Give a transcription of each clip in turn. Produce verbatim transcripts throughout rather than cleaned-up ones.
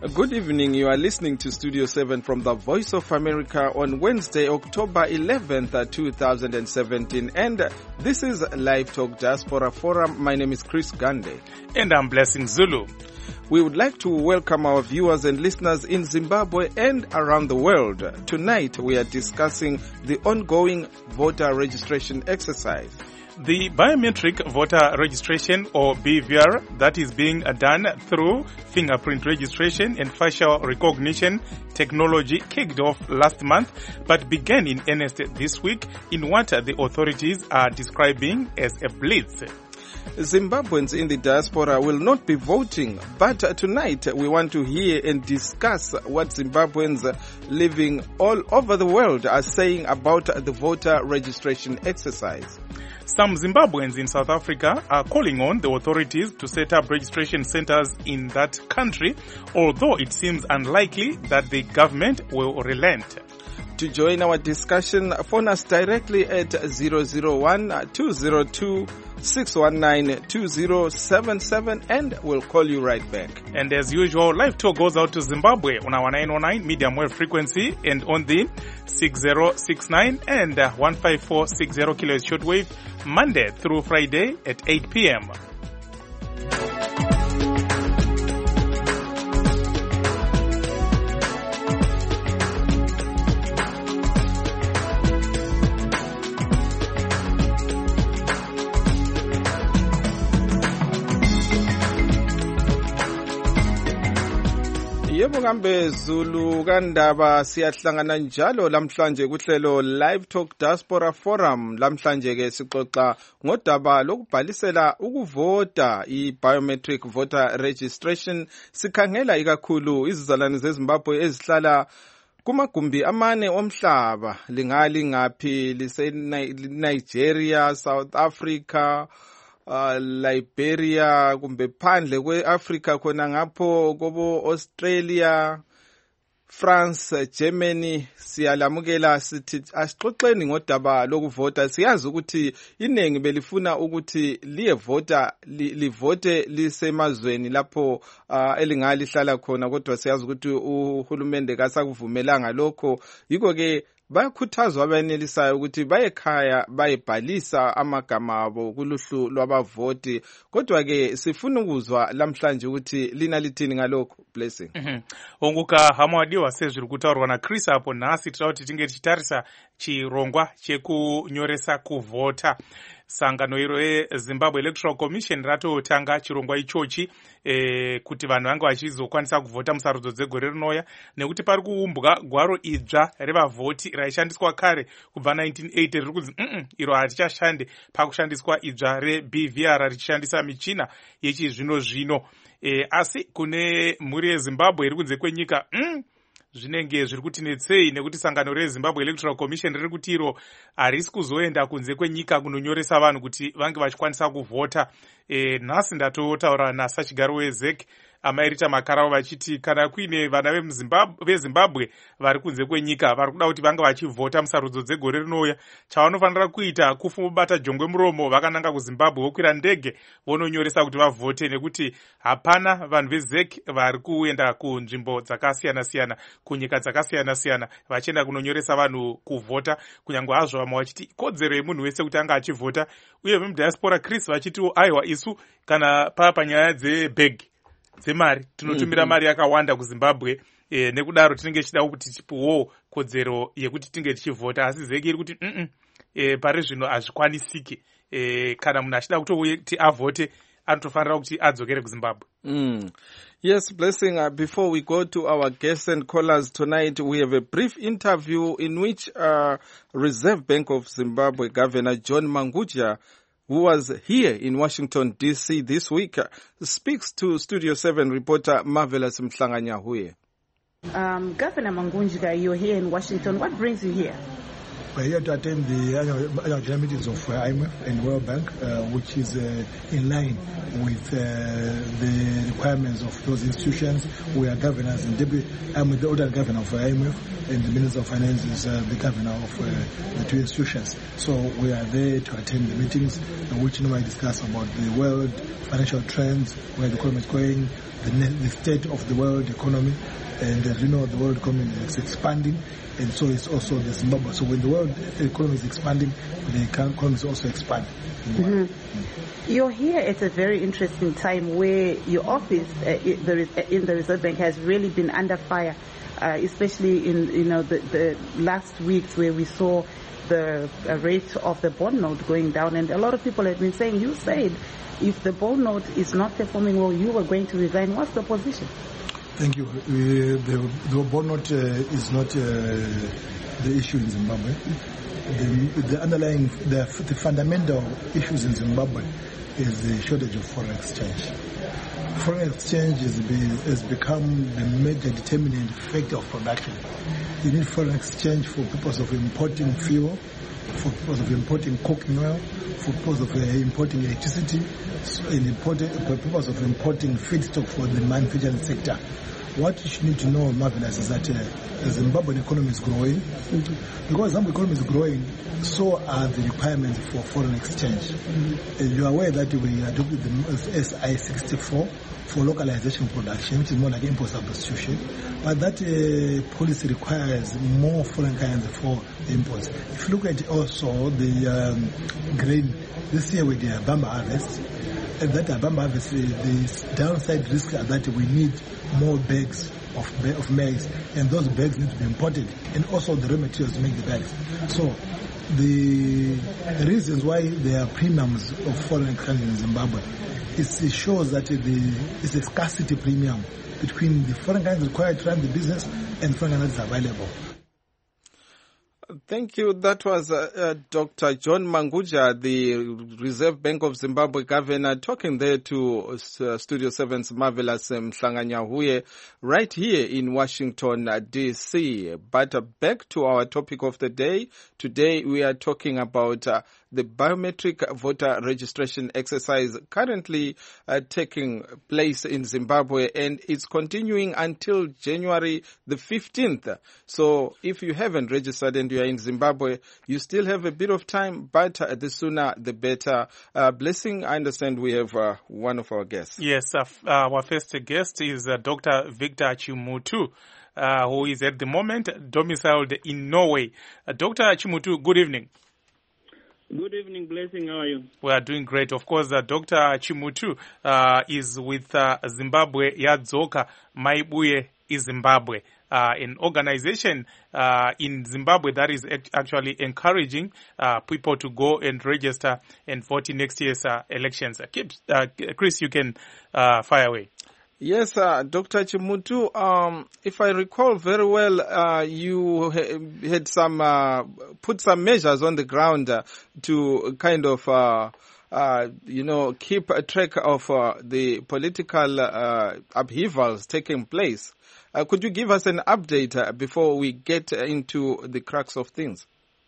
Good evening. You are listening to Studio seven from the Voice of America on Wednesday, October eleventh, two thousand seventeen. And this is Live Talk Diaspora Forum. My name is Chris Gande. And I'm Blessing Zulu. We would like to welcome our viewers and listeners in Zimbabwe and around the world. Tonight we are discussing the ongoing voter registration exercise. The biometric voter registration, or B V R, that is being done through fingerprint registration and facial recognition technology kicked off last month but began in earnest this week in what the authorities are describing as a blitz. Zimbabweans in the diaspora will not be voting, but tonight we want to hear and discuss what Zimbabweans living all over the world are saying about the voter registration exercise. Some Zimbabweans in South Africa are calling on the authorities to set up registration centers in that country, although it seems unlikely that the government will relent. To join our discussion, phone us directly at zero zero one, two zero two, six one nine, two zero seven seven and we'll call you right back. And as usual, Live Talk goes out to Zimbabwe on our nine oh nine medium wave frequency and on the six zero six nine and one five four six zero kilohertz shortwave Monday through Friday at eight p.m. Yebo ngambe Zulu kandaba siyahlangana njalo lamhlanje kuhlelo Live Talk Diaspora Forum. Lamhlanje ke sixoxa ngodaba lokubhalisela ukuvota i-biometric voter registration. Sikhangela ikakhulu izizalwane zeZimbabwe ezihlala kumagumbi amane omhlaba, lingali ngaphi lise Nigeria, South Africa, Uh, Liberia, kumbe phandle kwe-Africa khona ngapho kobo Australia, France, Germany. Siyalamukela sithi asixoxeni ngodaba lokuvota. Siyazi ukuthi iningi belifuna ukuthi liyevota li, livote lisemazweni lapho uh, elingali hlala khona, kodwa siyazi ukuthi uhulumende kasakuvumelanga lokho. Yiko ke bayakhuthazwa abenelisayo ukuthi bayekhaya bayebhalisa amagama abo kuluhlu lwabavoti. Kodwa ke sifuna ukuzwa lamhlanje ukuthi lina lithini ngalokho. Blessing. Mhm. Onguka hamwadiwa sezviri kutaurwa na Chris apo nhasi tinoda kuti tinge tichitarisa chirongwa chekunyoresa kuvota. Sangano iro reZimbabwe Electoral Commission ratotanga chirongwa ichochi e, kuti vanhu vange vachizokwanisa kuvota musarudzo dzegore rinouya, nekuti pari kuumbwa gwaro idzva revavhoti raishandiswa kare kubva nineteen eighty riri kunzi mm iro harichashande pakushandiswa idzva reB V R richishandisa michina yechizvino zvino. E, asi kune mhuri yeZimbabwe iri kunze kwenyika mm, zvinenge zviri kuti netsei, nekuti sangano reZimbabwe Electoral Commission riri kuti iro harisi kuzoenda kunze kwenyika kunonyoresa vanhu kuti vange vachikwanisa kuvhota. E, nhasi ndatotaura nasachigaro weZek amairita makaravo vachiti kana kuine vana veZimbabwe vari kunze kwenyika vari kuda kuti vange vachivhota musarudzo dzegore rinouya, chavanofanira kuita kufubata jongwe muromo vakananga kuZimbabwe vokwira ndege vononyoresa kuti vavhote, nekuti hapana vanhu veZek vari kuenda kunzvimbo dzakasiyana-siyana kunyika dzakasiyana-siyana vachienda kunonyoresa vanhu kuvhota, kunyange hazvo vamwe vachiti ikodzero yemunhu wese kuti anga achivhota. Uye vemudiaspora Chris vachitiwo aiwa isu kana paa panyaya dzebhegi dzemari tinotumira mari yakawanda kuZimbabwe, e, nekudaro tinenge tichida kuti tipuwo kodzero yekuti tinge tichivhota, asi Zeki iri kuti mm e, pari zvino hazvikwanisiki. E, kana munhu achida kuti avhote anotofanira kuti adzokere kuZimbabwe. Mm. Yes, Blessing, uh, before we go to our guests and callers tonight, we have a brief interview in which uh, Reserve Bank of Zimbabwe Governor John Manguja, who was here in Washington, D C this week, uh, speaks to Studio seven reporter Marvelous Mhlanganyahuye. Um, Governor Manguja, you're here in Washington. What brings you here? We're here to attend the annual, annual general meetings of uh, I M F and World Bank, uh, which is uh, in line with uh, the requirements of those institutions. We are governors and deputy. I'm the order governor of I M F, and the Minister of Finance is uh, the governor of uh, the two institutions. So we are there to attend the meetings, in which normally discuss about the world financial trends, where the economy is going, the, the state of the world economy. And as you know, the world economy is expanding, and so is also the Zimbabwe. So when the world economy is expanding, the economy is also expanding. Mm-hmm. Mm-hmm. You're here at a very interesting time where your office uh, in the Reserve Bank has really been under fire, uh, especially in you know the, the last weeks where we saw the uh, rate of the bond note going down, and a lot of people have been saying, you said if the bond note is not performing well, you were going to resign. What's the position? Thank you. Uh, the, the bond note uh, is not uh, the issue in Zimbabwe. The, the underlying, the, the fundamental issues in Zimbabwe is the shortage of foreign exchange. Foreign exchange has, be, has become the major determinant factor of production. You need foreign exchange for purpose of importing fuel, for purpose of importing cooking oil, for purpose of uh, importing electricity, and importing, for purpose of importing feedstock for the manufacturing sector. What you need to know, Marvelous, is that uh, the Zimbabwean economy is growing. Mm-hmm. Because the Zimbabwean economy is growing, so are the requirements for foreign exchange. Mm-hmm. Uh, you are aware that we adopted the S I sixty-four for localization production, which is more like import substitution. But that uh, policy requires more foreign kinds for imports. If you look at also the um, grain, this year with the Bamba harvest, and that Bamba harvest, the downside risks are that we need more bags of of maize, and those bags need to be imported, and also the raw materials to make the bags. So the reasons why there are premiums of foreign currency in Zimbabwe, is, it shows that the it's a scarcity premium between the foreign currency required to run the business and foreign currency is available. Thank you. That was uh, uh, Doctor John Manguja, the Reserve Bank of Zimbabwe governor, talking there to uh, Studio seven's Marvelous Mhlanganyahuye right here in Washington, uh, D C. But uh, back to our topic of the day. Today we are talking about uh, the biometric voter registration exercise currently uh, taking place in Zimbabwe, and it's continuing until January the fifteenth. So if you haven't registered and you are in Zimbabwe, you still have a bit of time, but uh, the sooner the better. Uh, Blessing, I understand we have uh, one of our guests. Yes, uh, our first guest is uh, Doctor Victor Chimutu, uh, who is at the moment domiciled in Norway. Uh, Doctor Chimutu, good evening. Good evening, Blessing. How are you? We are doing great. Of course, uh, Doctor Chimutu uh, is with uh, Zimbabwe Yadzoka Maibuye is Zimbabwe, uh, an organization uh, in Zimbabwe that is act- actually encouraging uh, people to go and register and vote in next year's uh, elections. Uh, keep, uh, Chris, you can uh, fire away. Yes, uh, Doctor Chimutu, um, if I recall very well, uh, you ha- had some, uh, put some measures on the ground uh, to kind of, uh, uh, you know, keep a track of uh, the political uh, upheavals taking place. Uh, could you give us an update uh, before we get into the crux of things?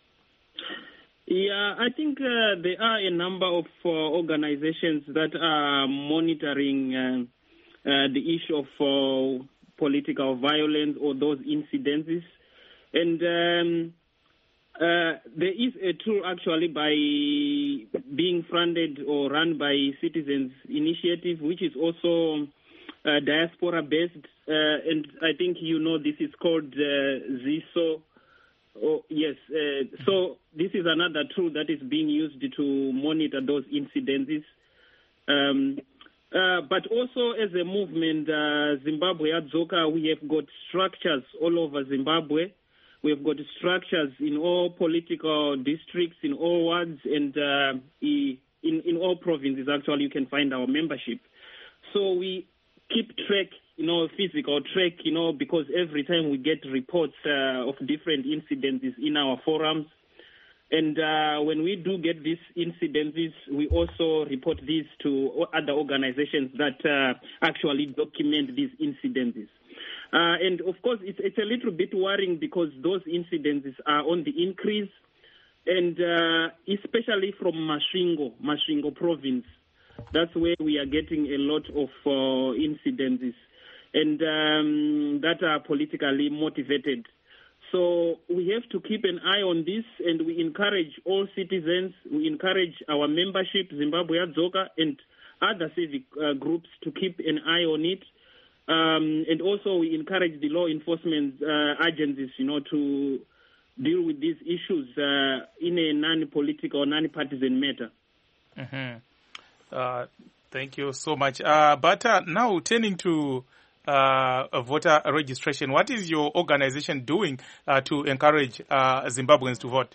Yeah, I think uh, there are a number of uh, organizations that are monitoring uh, Uh, the issue of uh, political violence or those incidences. And um, uh, there is a tool actually by being funded or run by Citizens Initiative, which is also uh, diaspora-based. Uh, and I think you know this is called uh, ZISO. Oh, yes. Uh, so this is another tool that is being used to monitor those incidences. Um Uh, but also as a movement, uh, Zimbabwe Yadzoka, we have got structures all over Zimbabwe. We have got structures in all political districts, in all wards, and uh, in, in all provinces, actually, you can find our membership. So we keep track, you know, physical track, you know, because every time we get reports uh, of different incidents in our forums. And uh, when we do get these incidences, we also report these to other organizations that uh, actually document these incidences. Uh, and of course, it's, it's a little bit worrying because those incidences are on the increase. and uh, especially from Masvingo, Masvingo province. That's where we are getting a lot of uh, incidences, and um, that are politically motivated. So we have to keep an eye on this, and we encourage all citizens, we encourage our membership, Zimbabwe Adzoka, and other civic uh, groups to keep an eye on it. Um, and also we encourage the law enforcement uh, agencies, you know, to deal with these issues uh, in a non-political, non-partisan matter. Mm-hmm. Uh, thank you so much. Uh, but uh, now turning to uh, voter registration, what is your organization doing uh, to encourage uh, Zimbabweans to vote?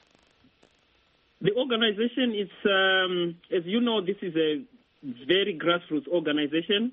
The organization is, um, as you know, this is a very grassroots organization,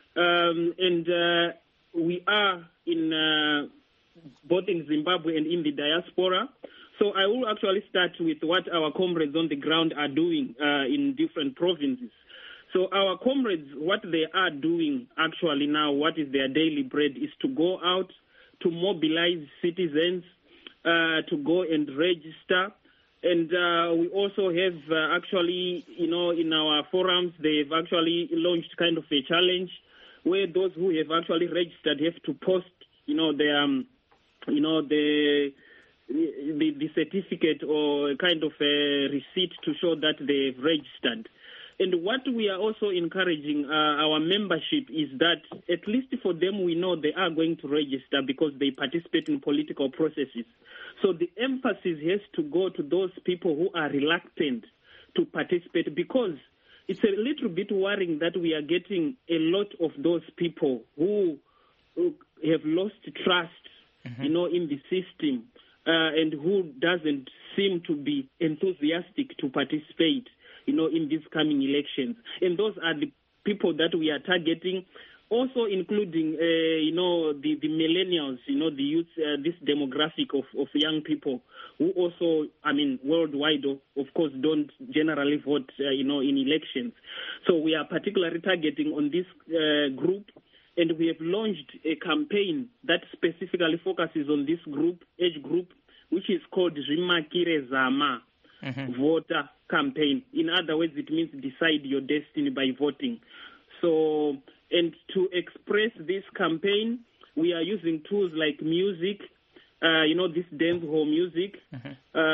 um, and uh, we are in uh, both in Zimbabwe and in the diaspora. So I will actually start with what our comrades on the ground are doing uh, in different provinces. So our comrades, what they are doing actually now, what is their daily bread, is to go out, to mobilize citizens, uh, to go and register. And uh, we also have uh, actually, you know, in our forums, they've actually launched kind of a challenge where those who have actually registered have to post, you know, their, um, you know, the, the the certificate or kind of a receipt to show that they've registered. And what we are also encouraging uh, our membership is that at least for them, we know they are going to register because they participate in political processes. So the emphasis has to go to those people who are reluctant to participate, because it's a little bit worrying that we are getting a lot of those people who, who have lost trust, mm-hmm. you know, in the system uh, and who doesn't seem to be enthusiastic to participate, you know, in these coming elections. And those are the people that we are targeting, also including, uh, you know, the, the millennials, you know, the youth, uh, this demographic of, of young people who also, I mean, worldwide, of course, don't generally vote, uh, you know, in elections. So we are particularly targeting on this uh, group, and we have launched a campaign that specifically focuses on this group, age group, which is called Zvimakire Zama. Mm-hmm. Voter campaign. In other words, it means decide your destiny by voting. So, and to express this campaign, we are using tools like music, uh, you know, this dancehall music, mm-hmm.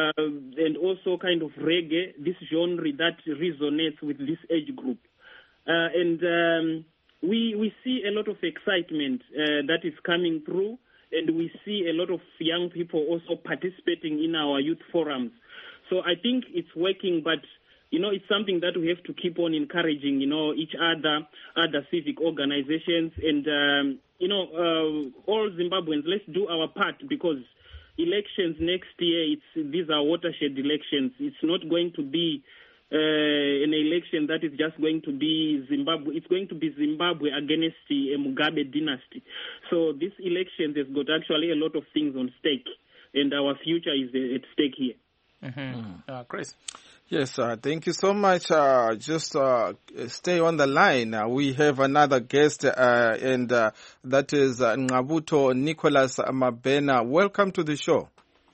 uh, and also kind of reggae, this genre that resonates with this age group. Uh, and um, we we see a lot of excitement uh, that is coming through, and we see a lot of young people also participating in our youth forums. So I think it's working, but, you know, it's something that we have to keep on encouraging, you know, each other, other civic organizations, and, um, you know, uh, all Zimbabweans, let's do our part, because elections next year, it's these are watershed elections. It's not going to be uh, an election that is just going to be Zimbabwe. It's going to be Zimbabwe against the Mugabe dynasty. So this election has got actually a lot of things on stake, and our future is at stake here. Mm-hmm. Mm. Uh, Chris. Yes, uh, thank you so much. Uh, just uh, stay on the line. Uh, we have another guest, uh, and uh, that is uh, Ngabuto Nicholas Mabena. Welcome to the show.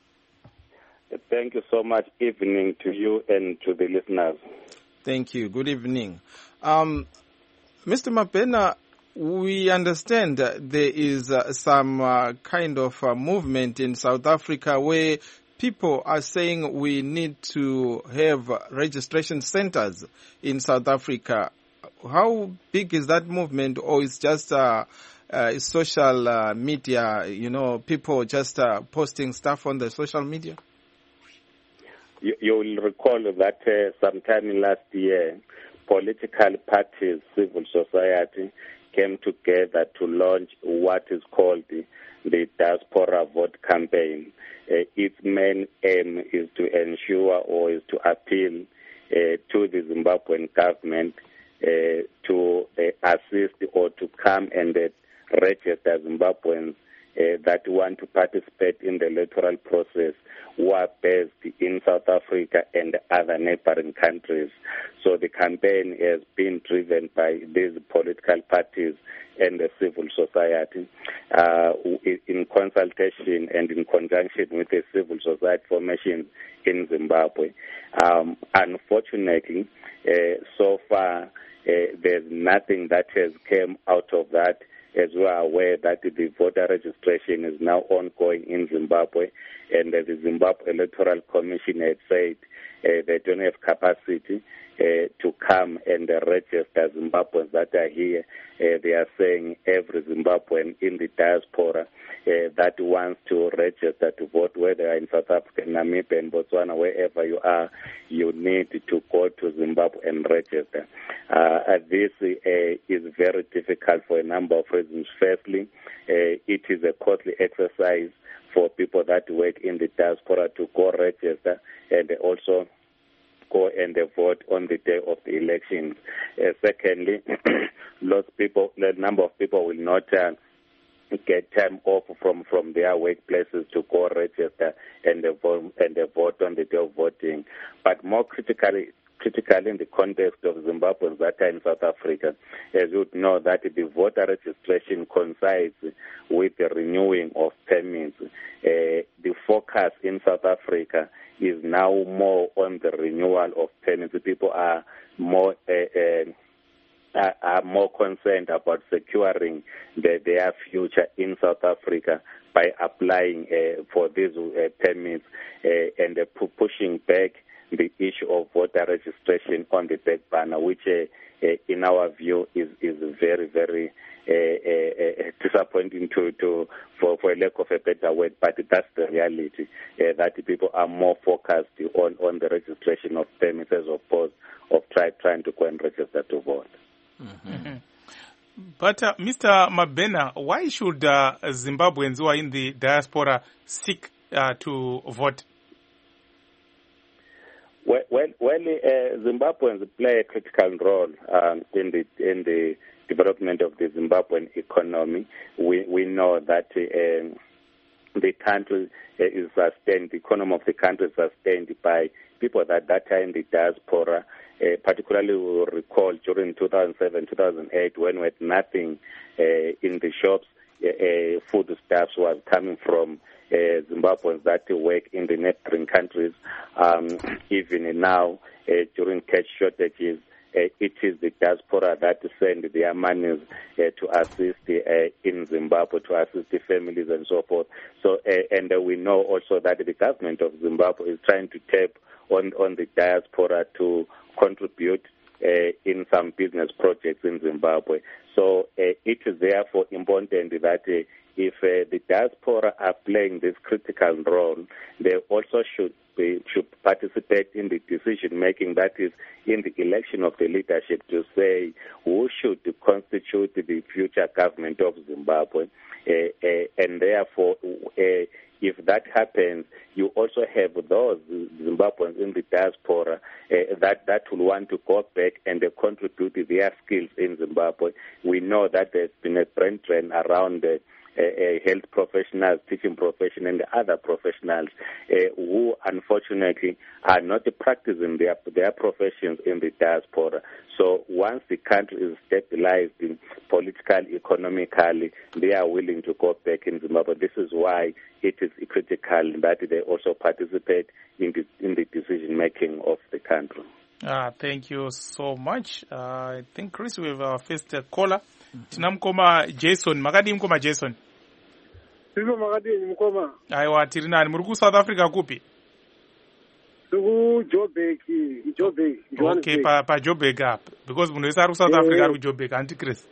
Thank you so much. Evening to you and to the listeners. Thank you. Good evening. Um, Mister Mabena, we understand there is uh, some uh, kind of uh, movement in South Africa where people are saying we need to have registration centers in South Africa. How big is that movement, or is just uh, uh, social uh, media, you know, people just uh, posting stuff on the social media? You, you will recall that uh, sometime last year, political parties, civil society came together to launch what is called the, the Diaspora Vote Campaign. Uh, its main aim is to ensure or is to appeal uh, to the Zimbabwean government uh, to uh, assist or to come and uh, register Zimbabweans uh, that want to participate in the electoral process who are based in South Africa and other neighboring countries. So the campaign has been driven by these political parties and the civil society uh, in consultation and in conjunction with the civil society formation in Zimbabwe. Um, unfortunately, uh, so far, uh, there's nothing that has come out of that, as we are aware that the voter registration is now ongoing in Zimbabwe, and uh, the Zimbabwe Electoral Commission had said uh, they don't have capacity uh, to come and uh, register Zimbabweans that are here. Uh, they are saying every Zimbabwean in the diaspora uh, that wants to register to vote, whether in South Africa, Namibia, and Botswana, wherever you are, you need to go to Zimbabwe and register. Uh, this uh, is very difficult for a number of reasons. Firstly, uh, it is a costly exercise for people that work in the diaspora to go register and also go and vote on the day of the elections. Uh, secondly, lots of people, the number of people will not uh, get time off from, from their workplaces to go register and, uh, vote, and uh, vote on the day of voting. But more critically, critically in the context of Zimbabweans that are in South Africa, as you know, that the voter registration coincides with the renewing of permits. Uh, the focus in South Africa is now more on the renewal of permits. People are more uh, uh, are, are more concerned about securing the, their future in South Africa by applying uh, for these uh, permits uh, and uh, pu- pushing back the issue of voter registration on the back burner, which uh, uh, in our view is, is very, very uh, uh, uh, disappointing to, to for, for a lack of a better word, but that's the reality, uh, that people are more focused on, on the registration of permits as opposed of try, trying to go and register to vote. Mm-hmm. Mm-hmm. But uh, Mister Mabena, why should uh, Zimbabweans who are in the diaspora seek uh, to vote? Well, well, well uh, Zimbabweans play a critical role um, in the in the development of the Zimbabwean economy. We we know that uh, the country uh, is sustained, the economy of the country is sustained by people that, that are in the diaspora. Uh, particularly, we will recall during two thousand seven, two thousand eight, when we had nothing uh, in the shops, uh, uh, foodstuffs was coming from Uh, Zimbabweans that work in the neighboring countries. Um, even now, uh, during cash shortages, uh, it is the diaspora that send their monies uh, to assist uh, in Zimbabwe, to assist the families and so forth. So, uh, and uh, we know also that the government of Zimbabwe is trying to tap on, on the diaspora to contribute uh, in some business projects in Zimbabwe. So, uh, it is therefore important that uh, if uh, the diaspora are playing this critical role, they also should be, should participate in the decision making, that is, in the election of the leadership, to say who should constitute the future government of Zimbabwe. Uh, uh, and therefore, uh, if that happens, you also have those Zimbabweans in the diaspora uh, that, that will want to go back and uh, contribute their skills in Zimbabwe. We know that there's been a brain drain around the Uh, uh, health professionals, teaching professionals, and other professionals uh, who unfortunately are not practicing their their professions in the diaspora. So once the country is stabilized in politically, economically, they are willing to go back in Zimbabwe. This is why it is critical that they also participate in the in the decision making of the country. Ah, thank you so much. Uh, I think, Chris, we have our first uh, caller. Tina mukoma Jason. Makadi mukoma Jason. Tino makadi mukoma. Aiwa, tiri nani? Muri ku South Africa kupi? Ku Joburg, Joburg. Okay, pa pa Joburg up. Because munhu wese ari ku South Africa ari ku Joburg, anti Chris.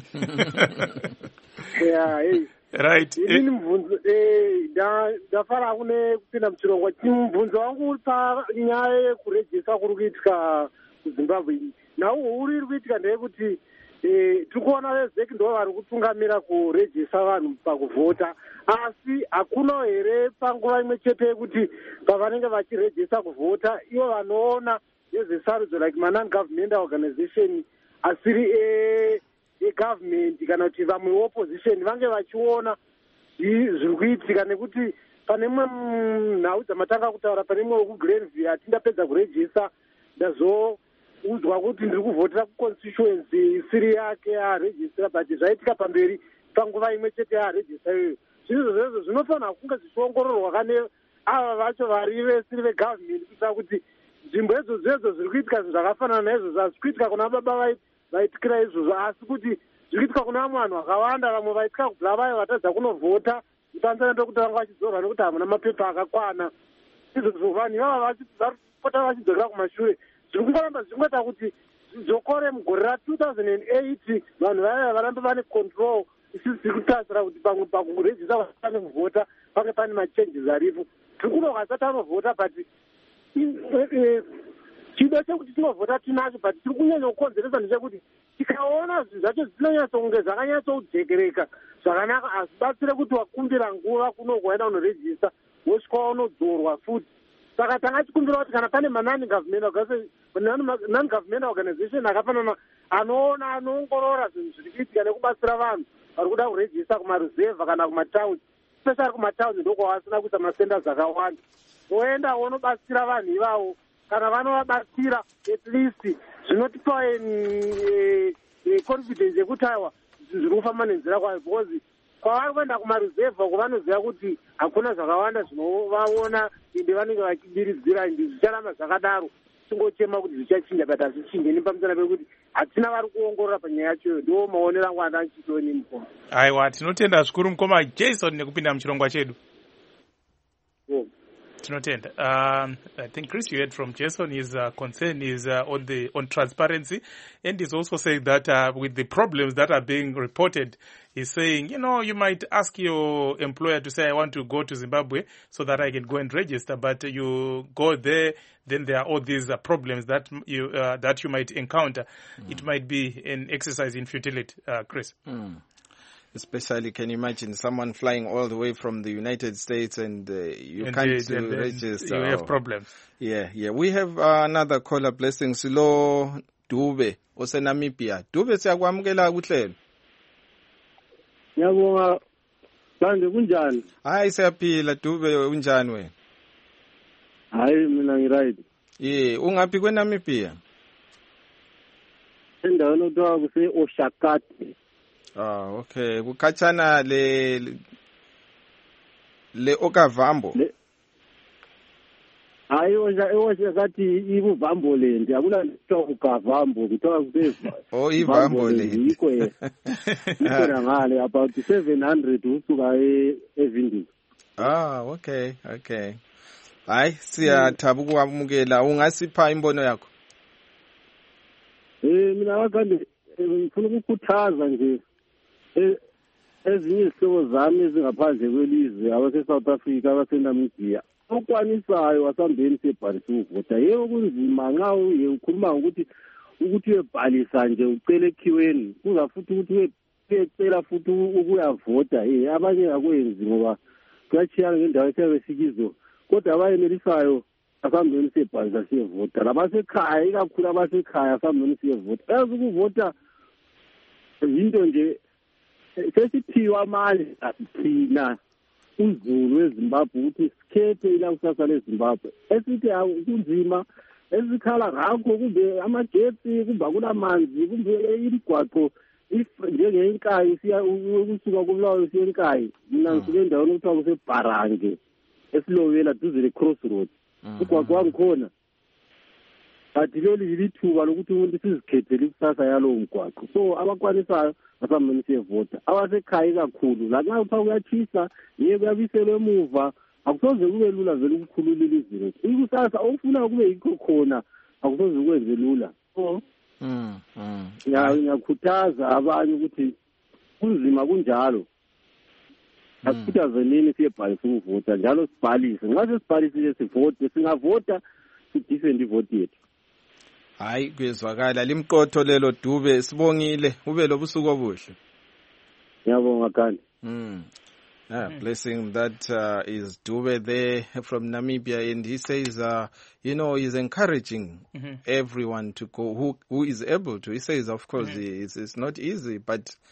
Yeah, hey. Right. Ini mvunzo eh da da fara kune kupinda muchirongwa mvunzo wangu uri pa nyaya kurejisa kuri kuitika kuZimbabwe. Nawo uri kuitika ndeyekuti eh tikuona vezeki ndo vari kutungamira kurejisa vanhu pakuvhota, asi hakuna here panguva imwe chete yekuti pavanenge vachirejisa kuvhota ivo vanoona nezvesarudzo like non government organization asiri e egovernment kana kuti vamwe opposition vange vachiona zviri kuitika, nekuti pane imwe nhau dzamatanga kutaura, pane imwe wekugrenville atindapedza kurejista ndazoudzwa kuti ndiri kuvhotera kuconstituency isiri yake yarejistira, but zvaitika pamberi panguva imwe chete yarejista iyoyo. Zvinhu izvozvo zvinofanira kunge zvichiongororwa kane ava vacho vari vesiri vegovernment, kuitira kuti nzvimbo izvozvo izvo zviri kuitika zvakafanana naizvozvo hazvi kuitika kuna baba vaitikira izvozvo, asi kuti zviri kuitika kuna vamwe vanhu vakawanda. Vamwe vaitika kubva vayo vatadza kunovhota ipansana pekuti vanga vachidzorwa nekuti hamuna mapepa akakwana. Izvozvo vanhu ivava varipota vachidzorera kumashure. Zviri kungoramba zvichingoita kuti zvidzokore mugore ra-two thousand eight vanhu vaya varambe vane control. Isisi tiri kutasira kuti pamwe pakurejisa vasane kuvhota pange pane machanges aripo. Tiri kunoka asati anovhota, but chido chekuti tinovhota tinacho, but tiri kunyanya kukonzeresa ndechekuti tikaona zvinhu zvacho zvinonyatsokunge zvakanyatsokujekereka zvakanaka, hazvibatsire kuti wakumbira nguva kuno kwaenda unorejista wosvika unodzorwa futi. Saka tanga tikumbira kuti kana pane manani government organization akafanana anoona anoongorora zvinhu zviri kuitika nekubatsira vanhu vari kuda kurejista kumaruzevha kana kumataundi, especially kumataundi ndokwavasina kuita masenders akawanda, woenda wonobatsira vanhu ivavo. Kana vanovabatsira at least zvinotipa confidence yekuti aiwa zviri kufamba nenzira kwayo, because kwavari kuenda kumaruzevha kwavanoziva kuti hakuna zvakawanda zvinovaona ende vanenge vachidiridzira, ende zvicharamba zvakadaro tingochema kuti zvichachinja, but hazvichinjeni pamusana pekuti hatina vari kuongorora panyaya yachoyo. Ndo maonero angu andachiitoni mukoma. Aiwa, tinotenda zvikuru mukoma Jason nekupinda muchirongwa chedu. Tinotenda. Um, I think Chris, you heard from Jason. His uh, concern is uh, on the on transparency, and he's also saying that uh, with the problems that are being reported, he's saying, you know, you might ask your employer to say, I want to go to Zimbabwe so that I can go and register, but you go there, then there are all these uh, problems that you uh, that you might encounter. Mm. It might be an exercise in futility, uh, Chris. Mm. Especially, can you imagine someone flying all the way from the United States and uh, you and can't they, to register? You have problems. Yeah, yeah. We have uh, another caller, Blessings. Lo Dube, ose Namibia. Dube siyakwamukela kuhlelo. Ngiyabonga. Manje kunjani? Hayi siyaphila Dube, unjani wena? Hayi mina ngiright. Yeah, ungaphi kweNamibia? Endaweni okuthiwa kuse Oshakati. Ah, okay. Kukhatshana le le Okavambo. Hayi osha Oshakati ikuvambo lendi, akula nto ukavambo kuthiwa kuse. Oh, ivambo lendi. Yikho yena. Ikona ngale about seven hundred usuka eVindini. Ah, okay, okay. Hayi siyathaba ukwamukela. Ungasipha imbono yakho? Eh mina wakande ngifuna ukukhuthaza nje ezinye izihlobo zami ezingaphandle kwelizwe abase-South Africa abaseNamibia okwanisayo wasambeni sebhalisa ukuvota. Yebo kunzima nxa uye ukhuluma ukuthi ukuthi uyebhalisa nje ucele ekhiweni kuza futhi ukuthi uyecela futhi ukuyavota. Eh abanye akwenzi ngoba kuyachiyana ngendawo esiyabe sikizo, kodwa abayenelisayo asambeni sebhalisa siyevota. Labasekhaya ikakhulu abasekhaya asambeni siyevota. Yazi ukuvota into nje sesiphiwa amandla thina uzulu weZimbabwe ukuthi sikhethe ilakusasa leZimbabwe. Esithi kunzima, esikhala ngakho kumbe amagetsi, kumbe akulamanzi, kumbe imigwaqo njengenkayi siya ukusuka kubulawayo siya enkayi. Mina ngisuke endaweni okuthiwa kuseBharange esilowela duze le-crossroad. Ugwaqo wangikhona, but leli yilithuba lokuthi umuntu sizikhethele ikusasa yalowo mgwaqo. So abakwanisayo asambeni siyevota, abasekhaya kakhulu lanxa kuthiwa kuyatshisa yeke kuyabiselwa emuva, akusoze kube lula vele ukukhulula ilizwe lethu. Ikusasa ofuna kube yikho khona akusoze kwenze lula. So ngiyakhuthaza abanye ukuthi kunzima kunjalo, asikhuthazenini siyebhalisa ukuvota, njalo sibhalise. Nxa sesibhalisile sivote, singavota sidifende ivoti yethu. Hayi kuyezwakala limqotho lelo Dube, sibongile ube lobusuku obuhle. Ngiyabonga kandi. Mm. Yeah, mm. Blessing. That uh, is Dube there from Namibia, and he says, uh, you know, he's encouraging mm-hmm. everyone to go who who is able to. He says, of course, mm-hmm. it's, it's not easy, but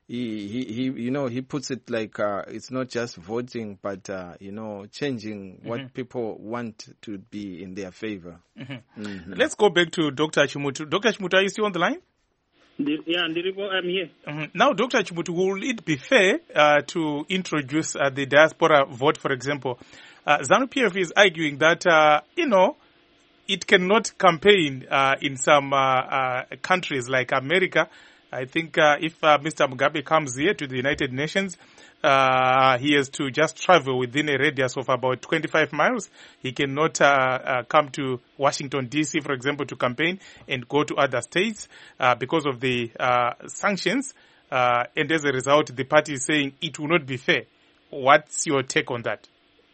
he, he, he, you know, he puts it like uh, it's not just voting, but uh, you know, changing mm-hmm. what people want to be in their favor. Mm-hmm. Mm-hmm. Let's go back to Doctor Chimutu. Doctor Chimutu, are you still on the line? The, yeah, and the report, I'm here. Mm-hmm. Now, Doctor Chimutu, will it be fair uh, to introduce uh, the diaspora vote, for example? Uh, ZANU-P F is arguing that, uh, you know, it cannot campaign uh, in some uh, uh, countries like America. I think uh, if uh, Mister Mugabe comes here to the United Nations, uh, he has to just travel within a radius of about twenty-five miles. He cannot uh, uh, come to Washington, D C, for example, to campaign and go to other states uh, because of the uh, sanctions. Uh, and as a result, the party is saying it will not be fair. What's your take on that?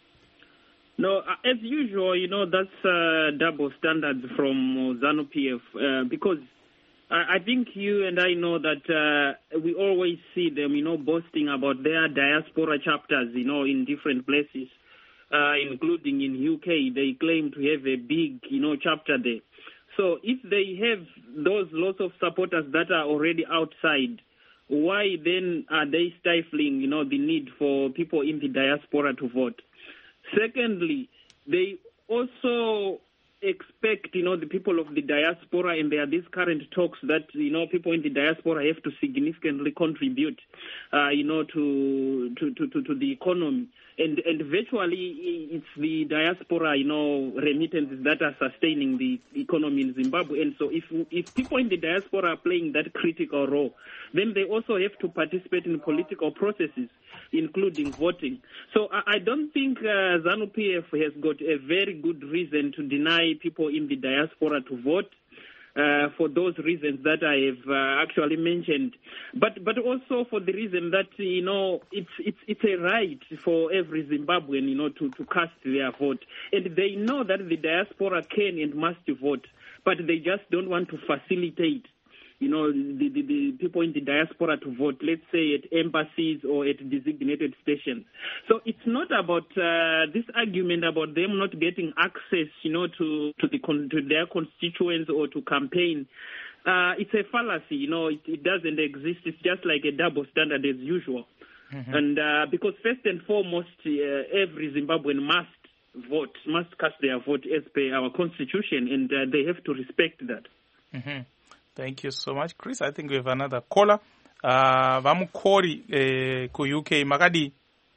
No, as usual, you know, that's uh, double standards from ZANU-P F uh, because I think you and I know that uh, we always see them, you know, boasting about their diaspora chapters, you know, in different places, uh, including in U K. They claim to have a big, you know, chapter there. So if they have those lots of supporters that are already outside, why then are they stifling, you know, the need for people in the diaspora to vote? Secondly, they also expect, you know, the people of the diaspora, and there are these current talks that, you know, people in the diaspora have to significantly contribute, uh, you know, to, to, to, to the economy. And, and virtually it's the diaspora, you know, remittances that are sustaining the economy in Zimbabwe. And so if if people in the diaspora are playing that critical role, then they also have to participate in political processes, including voting. So I, I don't think uh, ZANU-P F has got a very good reason to deny people in the diaspora to vote. Uh, for those reasons that I have uh, actually mentioned, but but also for the reason that, you know, it's it's it's a right for every Zimbabwean, you know, to, to cast their vote, and they know that the diaspora can and must vote, but they just don't want to facilitate, you know, the, the, the people in the diaspora to vote, let's say at embassies or at designated stations. So it's not about uh, this argument about them not getting access, you know, to to, the, to their constituents or to campaign. Uh, it's a fallacy, you know, it, it doesn't exist. It's just like a double standard as usual. Mm-hmm. And uh, because first and foremost, uh, every Zimbabwean must vote, must cast their vote as per our constitution, and uh, they have to respect that. Mm-hmm. Thank you so much, Chris. I think we have another caller. Uh, Vamukori eh, ku U K Makadi.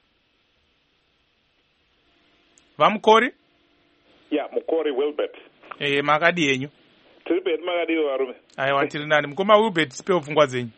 Vamukori? Yeah, Mukori Wilbert. Eh, Makadi yenyu. Tiri Makadi warume. Aiwa tiri nani. Mkoma Wilbert sipe pfungwa zenyu.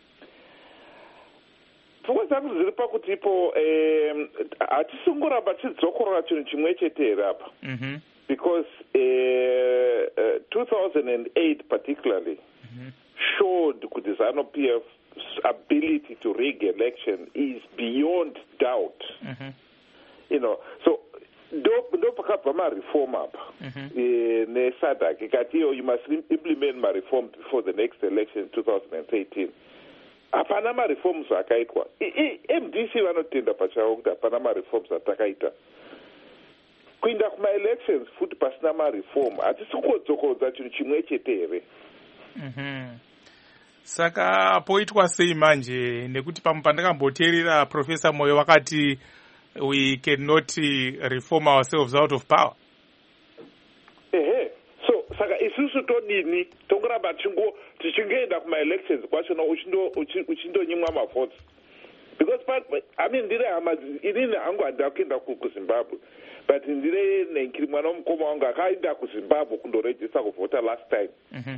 Pfungwa zangu ziri pakuti ipo eh hatisungoramba tidzokorora chinhu chimwe chete apa. Mhm. Because uh, uh, two thousand eight particularly mm-hmm. showed that ZANU-P F's ability to rig election is beyond doubt. Mm-hmm. You know, so ndo pakabva ma-reform apa ne-SADC ikati you must implement ma-reform before the next election in two thousand thirteen. Hapana ma-reforms akaitwa. M D C vanotenda pachavo kuti hapana ma-reforms atakaita. Kuinda kuma-elections futi pasina ma-reform hatisi kungodzokorodza chinhu chimwe chete here. Mhm. Saka poitwa sei manje nekuti pamwe pandakamboteerera Professor Moyo wakati we cannot reform ourselves out of power. Ehe. So saka isusu todini tongoramba chingo tichingoenda kuma-elections kwachona uchindonyimwa ma-votes. Because I mean ndire hama inini hangu handakuenda kuZimbabwe. But ndire nenkiri mwana womukoma wangu akaenda kuZimbabwe kundoregister kuvota last time. Mhm.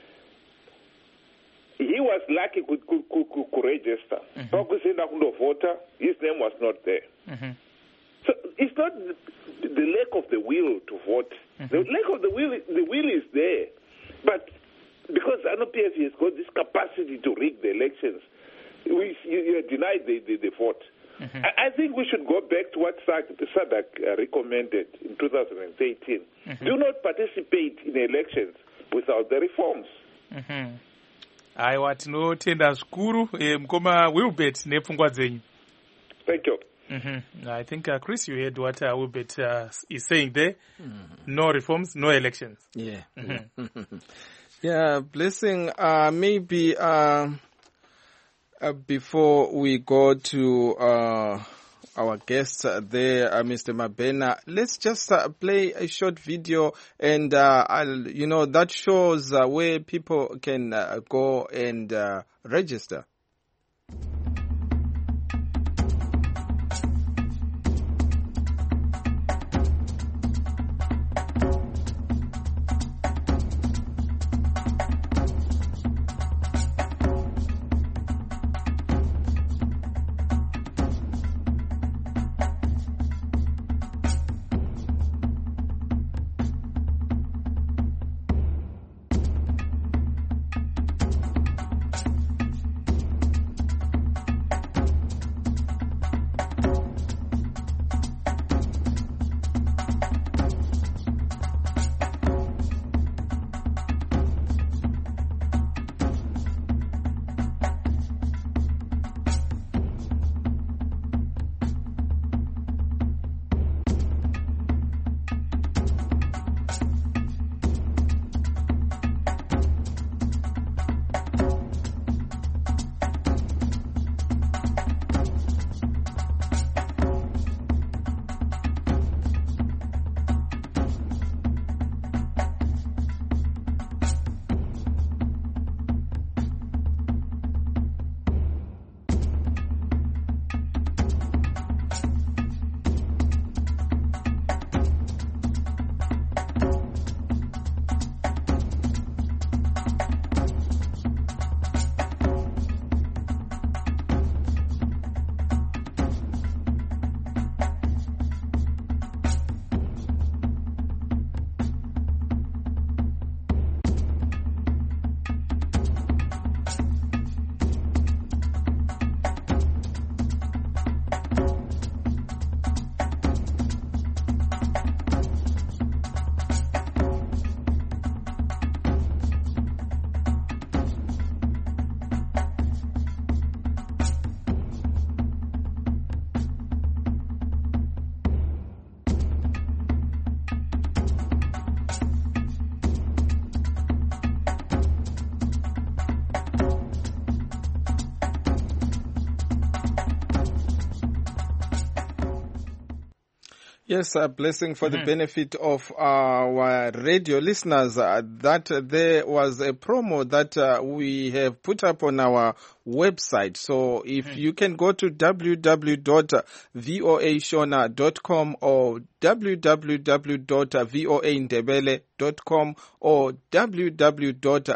He was lucky to register. Mm-hmm. His name was not there. Mm-hmm. So it's not the lack of the will to vote. Mm-hmm. The lack of the will, the will is there. But because ZANU-P F has got this capacity to rig the elections, we you, you denied the, the, the vote. Mm-hmm. I, I think we should go back to what SADC uh, recommended in two thousand eighteen. Mm-hmm. Do not participate in elections without the reforms. Mm-hmm. Aiwa tinotenda zvikuru eh, mukoma Wilbert nepfungwa dzenyu. Thank you. Mm-hmm. I think uh, Chris, you heard what uh, Wilbert uh, is saying there. Mm-hmm. No reforms, no elections. Yeah. Mm-hmm. Yeah, Blessing. Uh, maybe uh, Uh, before we go to uh, our guests uh, there, uh, Mister Mabena, let's just uh, play a short video, and uh, I'll, you know, that shows uh, where people can uh, go and uh, register. Yes, a blessing for mm-hmm. the benefit of our radio listeners. Uh, that uh, there was a promo that uh, we have put up on our website. So if mm-hmm. you can go to w w w dot voa shona dot com or w w w dot voa ndebele dot com or w w w dot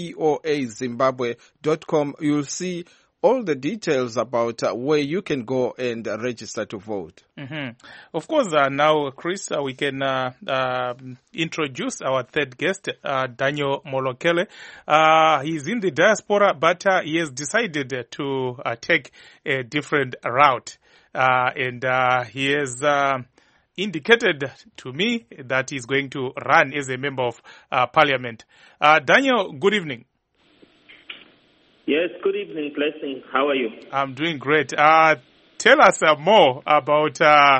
voa zimbabwe dot com, you'll see all the details about uh, where you can go and uh, register to vote. Mm-hmm. Of course, uh, now, Chris, uh, we can uh, uh, introduce our third guest, uh, Daniel Molokele. Uh, he's in the diaspora, but uh, he has decided to uh, take a different route. Uh, and uh, he has uh, indicated to me that he's going to run as a member of uh, parliament. Uh, Daniel, good evening. Yes, good evening, Blessing. How are you? I'm doing great. Uh, tell us uh, more about uh,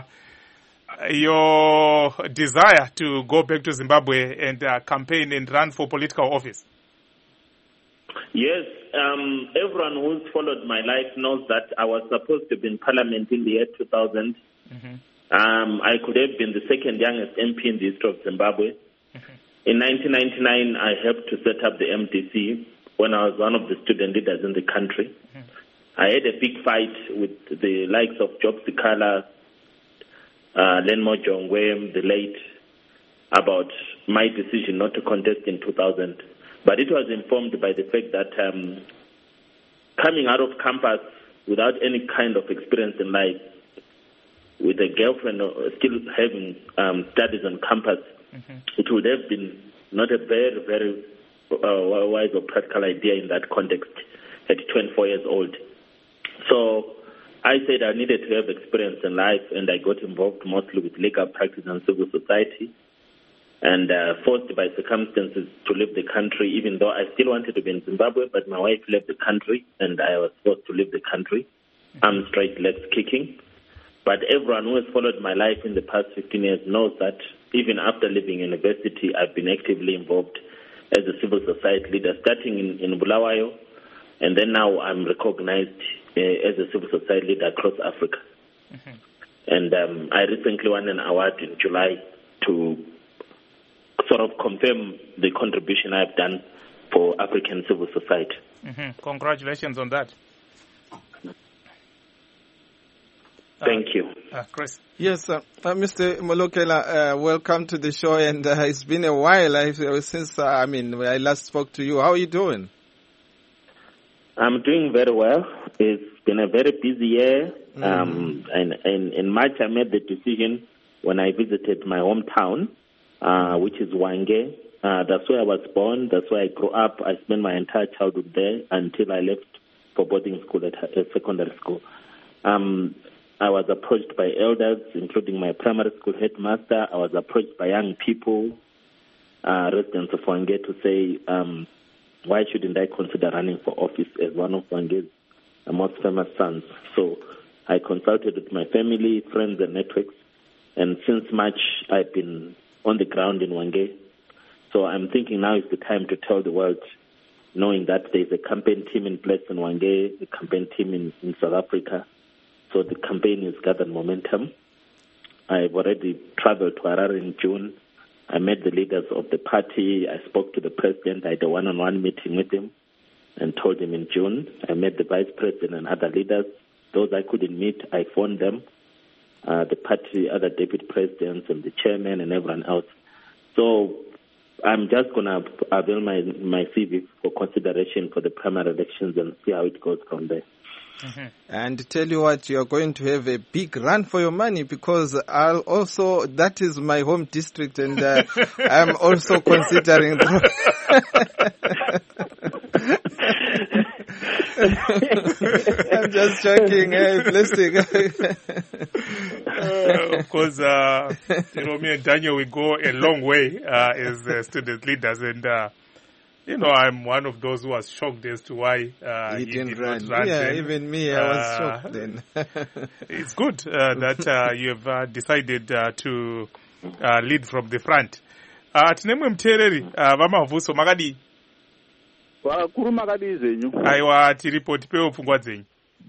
your desire to go back to Zimbabwe and uh, campaign and run for political office. Yes, um, everyone who's followed my life knows that I was supposed to be in Parliament in the year two thousand. Mm-hmm. Um, I could have been the second youngest M P in the history of Zimbabwe. Mm-hmm. In nineteen ninety-nine, I helped to set up the M D C when I was one of the student leaders in the country. Mm-hmm. I had a big fight with the likes of Job Sikala, uh, Lenmo Jongwe, the late, about my decision not to contest in two thousand. But it was informed by the fact that um, coming out of campus without any kind of experience in life, with a girlfriend still having um, studies on campus, mm-hmm. it would have been not a very, very uh, wise or practical idea in that context at twenty-four years old. So I said I needed to have experience in life, and I got involved mostly with legal practice and civil society, and uh, forced by circumstances to leave the country, even though I still wanted to be in Zimbabwe, but my wife left the country, and I was forced to leave the country. I'm straight legs kicking. But everyone who has followed my life in the past fifteen years knows that even after leaving university, I've been actively involved as a civil society leader, starting in, in Bulawayo, And then now I'm recognized uh, as a civil society leader across Africa. Mm-hmm. And um, I recently won an award in July to sort of confirm the contribution I've done for African civil society. Mm-hmm. Congratulations on that. Thank you. Uh, Chris. Yes, uh, uh, Mister Molokela, uh, welcome to the show. And uh, it's been a while I, since, uh, I mean, I last spoke to you. How are you doing? I'm doing very well. It's been a very busy year. Mm. Um, and, and in March, I made the decision when I visited my hometown, uh, which is Hwange. Uh, that's where I was born. That's where I grew up. I spent my entire childhood there until I left for boarding school at, at secondary school. Um, I was approached by elders, including my primary school headmaster. I was approached by young people, uh, residents of Hwange, to say, um, why shouldn't I consider running for office as one of Hwange's most famous sons? So I consulted with my family, friends, and networks. And since March, I've been on the ground in Hwange. So I'm thinking now is the time to tell the world, knowing that there's a campaign team in place in Hwange, a campaign team in, in South Africa. So the campaign has gathered momentum. I've already traveled to Harare in June. I met the leaders of the party. I spoke to the president. I had a one-on-one meeting with him and told him in June. I met the vice president and other leaders. Those I couldn't meet, I phoned them, uh, the party, other deputy presidents and the chairman and everyone else. So I'm just going to avail my, my C V for consideration for the primary elections and see how it goes from there. Mm-hmm. And tell you what, you're going to have a big run for your money, because I'll also, that is my home district, and uh, I'm also considering. I'm just joking, hey, blessing. uh, of course, uh, you know, me and Daniel, we go a long way uh, as uh, student leaders, and uh, you know, I'm one of those who was shocked as to why uh, he, he didn't did run. not run. Yeah, then. even me, I was uh, shocked then. It's good uh, that uh, you have uh, decided uh, to uh, lead from the front. Uh, tinemwe mteereri uh, vamavhuso makadii? Vakuru makadii zenyu? Aiwa, tiripo tipewo pfungwa dzenyu.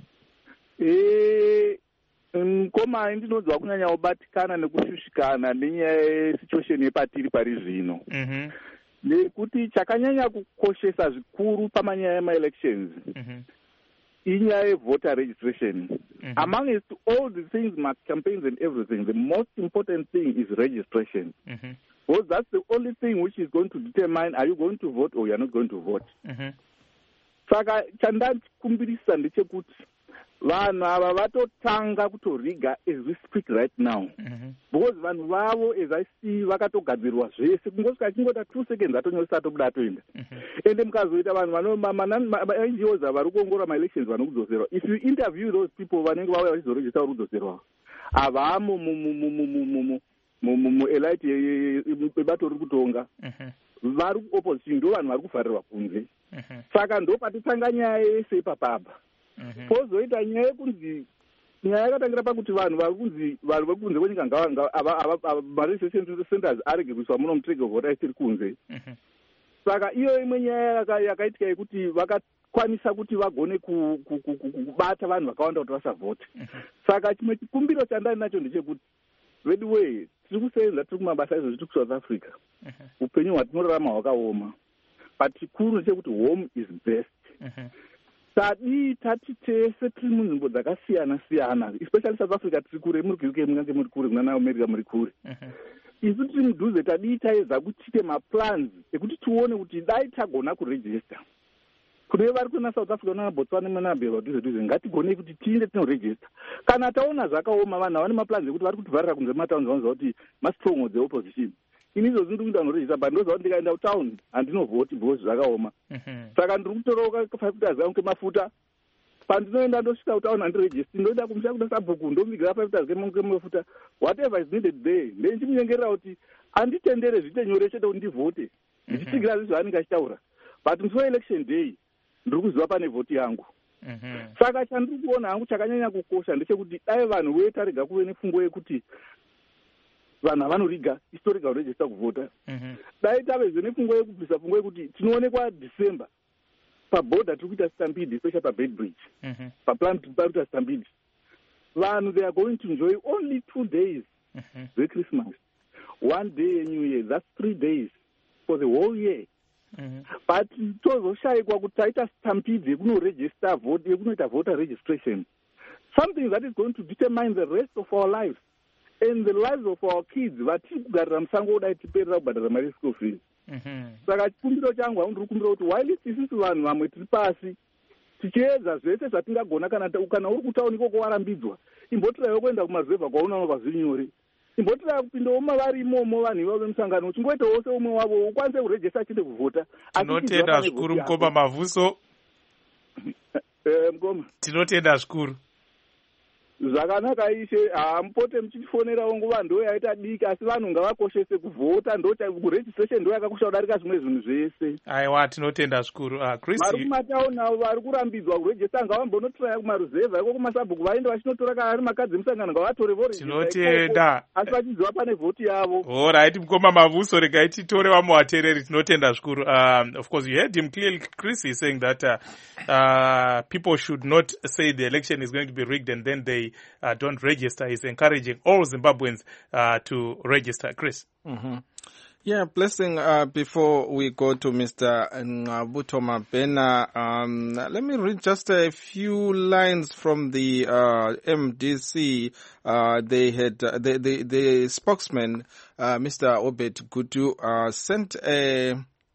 Eh, mukoma ndinonzwa kunyanya kubatikana nekushushikana nenyaya yesituation yepatiri pari zvino. Mhm. Nekuti chakanyanya kukoshesa zvikuru pamanyaya ema-elections mm-hmm. inyaya yevoter registration. Mm-hmm. Amongst all the things, my campaigns and everything, the most important thing is registration. Mm-hmm. Because that's the only thing which is going to determine are you going to vote or you are not going to vote. Mm-hmm. Saka chandakumbirisa ndechekuti vanhu ava vatotanga kutoriga as we speak right now. Mm-hmm. Because vanhu vavo as I see vakatogadzirwa zvese kungosvika chingota two seconds atonyoresa tobuda atoenda. Ende mukazoita vanhu ma-N G Os vari kuongorora ma-elections vanokudzoserwa. If you interview those people vanenge vauya vachizorejista vari kudzoserwa, havamo muelite yebato riri kutonga. Vari kuopposition ndo vanhu vari kuvharirwa kunze. Saka ndo patitsanga nyaya yese ipapapa. Pozoita nyaya yekunzi nyaya yakatangira pakuti vanhu vari kunzi vanhu vari kunze kwenyika ma-registration centers arege kuiswa muno mutrege vhota isiri kunze. Saka iyo imwe nyaya yakaitika yekuti vakakwanisa kuti vagone kubata vanhu vakawanda kuti vasavhota. Saka chimwe chikumbiro chandani nacho ndechekuti ready way tiri kusenza tiri kumabasa izvo zvitiri kuSouth Africa. Upenyu hwatinorarama hwakaoma. But chikuru ndechekuti home is best. Tadi tati tese tiri munzvimbo dzakasiyana siyana, especially South Africa tiri kure, muri ku U K mungange muri kure, kuna America muri kure. Isu tiri mudhuze tadi taedza kuti tiite maplans ekuti tione kuti dai tagona kuregister. Kune vari kuna South Africa na Botswana mena bhero dhuze dhuze ngatigone kuti tiinde tinoregister. Kana taona zvakaoma vanhu vane maplans ekuti vari kutivharira kunze matauns vanonzwa kuti ma-strongholds e-opposition. Inizo zvinhu kuti ndanoregister but ndoziva kuti ndikaenda kutown handinovhoti because zvakaoma. Saka ndiri kutoroka five liters yangu kemafuta. Pandinoenda ndosvika kutown handiregister, ndoenda kumusha kuda sabhuku ndomigira five liters kemafuta. Whatever is needed there. Ndendimunyengerera kuti anditendere zviite nyore chete kuti ndivhote. Ndichitigira zvezvo anenge achitaura. But musi election day ndiri kuziva pane vhoti yangu. Saka chandiri kuona hangu chakanyanya kukosha ndechekuti dai vanhu vetarega kuve nefungo yekuti vanhu havanoriga historical register kuvhota. Dai tavezve nefungo yekubvisa fungo yekuti tinoonekwa December paborder tiri kuita stampede especially pabedbridge Mhm. paplantuta stampede vanhu they are going to enjoy only two days Mhm. vechristmas one day new year, that's three days for the whole year. Mhm. But tozoshayikwa kuti taita stampede yekunoregister vote yekunoita voter registration, something that is going to determine the rest of our lives and the lives of our kids vatiri kugarira musango kudai tiperera kubhadhara mari school fees. Saka chikumbiro changu handiri kumbira kuti while isusu vanhu vamwe tiri pasi tichiedza zvese zvatingagona, kana kana uri kutauni ikoko warambidzwa imbotiraiwo kuenda kumazevha kwaunanobva zviri nyore, imbotiraiwo kupindawo mavari imomo vanhu ivavo vemusangano uchingoitawo seumwe wavo ukwanise kurejesta achinde kuvhota. Tinotenda zvikuru Mukoma Mavhuso. Mukoma tinotenda zvikuru. Zvakanaka ishe, hamupote muchifonerawo nguva ndo yaita diki, asi vanhu ngavakoshese kuvhota, ndo kuregistration ndo yakakosha kudarika zvimwe zvinhu zvese. Aiwa, tinotenda zvikuru. Ah, Chris. Vari kumatauni avo vari kurambidzwa kuregista ngavambonotiraya kumaruzevha iko kumasabhuku vaende vachinotora kana ari makadzi emusangano ngavatore voregista. Tinotenda. Asi vachiziva pane vhoti yavo. All right, Mukoma Mavhuso, regai titore vamwe vateereri, tinotenda zvikuru. Um, of course, you heard him clearly. Chris is saying that uh, uh, people should not say the election is going to be rigged and then they Uh, don't register. Is encouraging all Zimbabweans uh, to register. Chris. Mm-hmm. Yeah, blessing. Uh, before we go to Mister Ngqabutho Mabhena, um, let me read just a few lines from the uh, M D C. Uh, they had uh, the, the the spokesman, uh, Mister Obed Gudu, uh, sent a.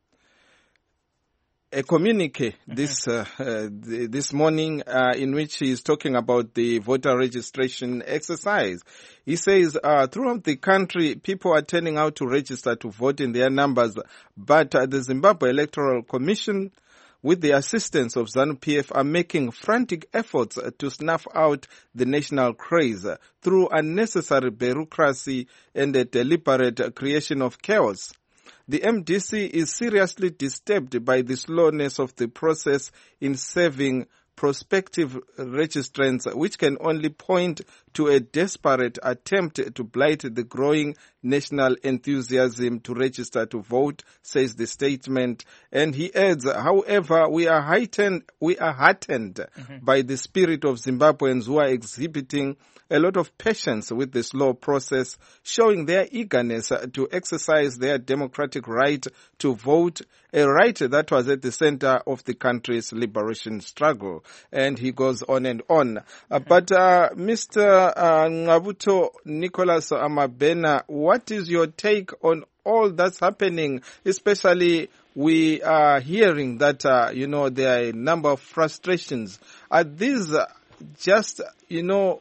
a communique this uh, uh, this morning uh, in which he is talking about the voter registration exercise. He says uh, throughout the country, people are turning out to register to vote in their numbers, but uh, the Zimbabwe Electoral Commission, with the assistance of ZANU-P F, are making frantic efforts to snuff out the national craze through unnecessary bureaucracy and a deliberate creation of chaos. The M D C is seriously disturbed by the slowness of the process in serving prospective registrants, which can only point to a desperate attempt to blight the growing national enthusiasm to register to vote, says the statement. And he adds, however, we are heightened, we are heartened mm-hmm. by the spirit of Zimbabweans who are exhibiting a lot of patience with the slow process, showing their eagerness to exercise their democratic right to vote, a right that was at the center of the country's liberation struggle. And he goes on and on. Uh, but uh, Mister Uh, Ngqabutho Nicholas Mabhena, what is your take on all that's happening? Especially we are hearing that, uh, you know, there are a number of frustrations. Are these uh, just, you know,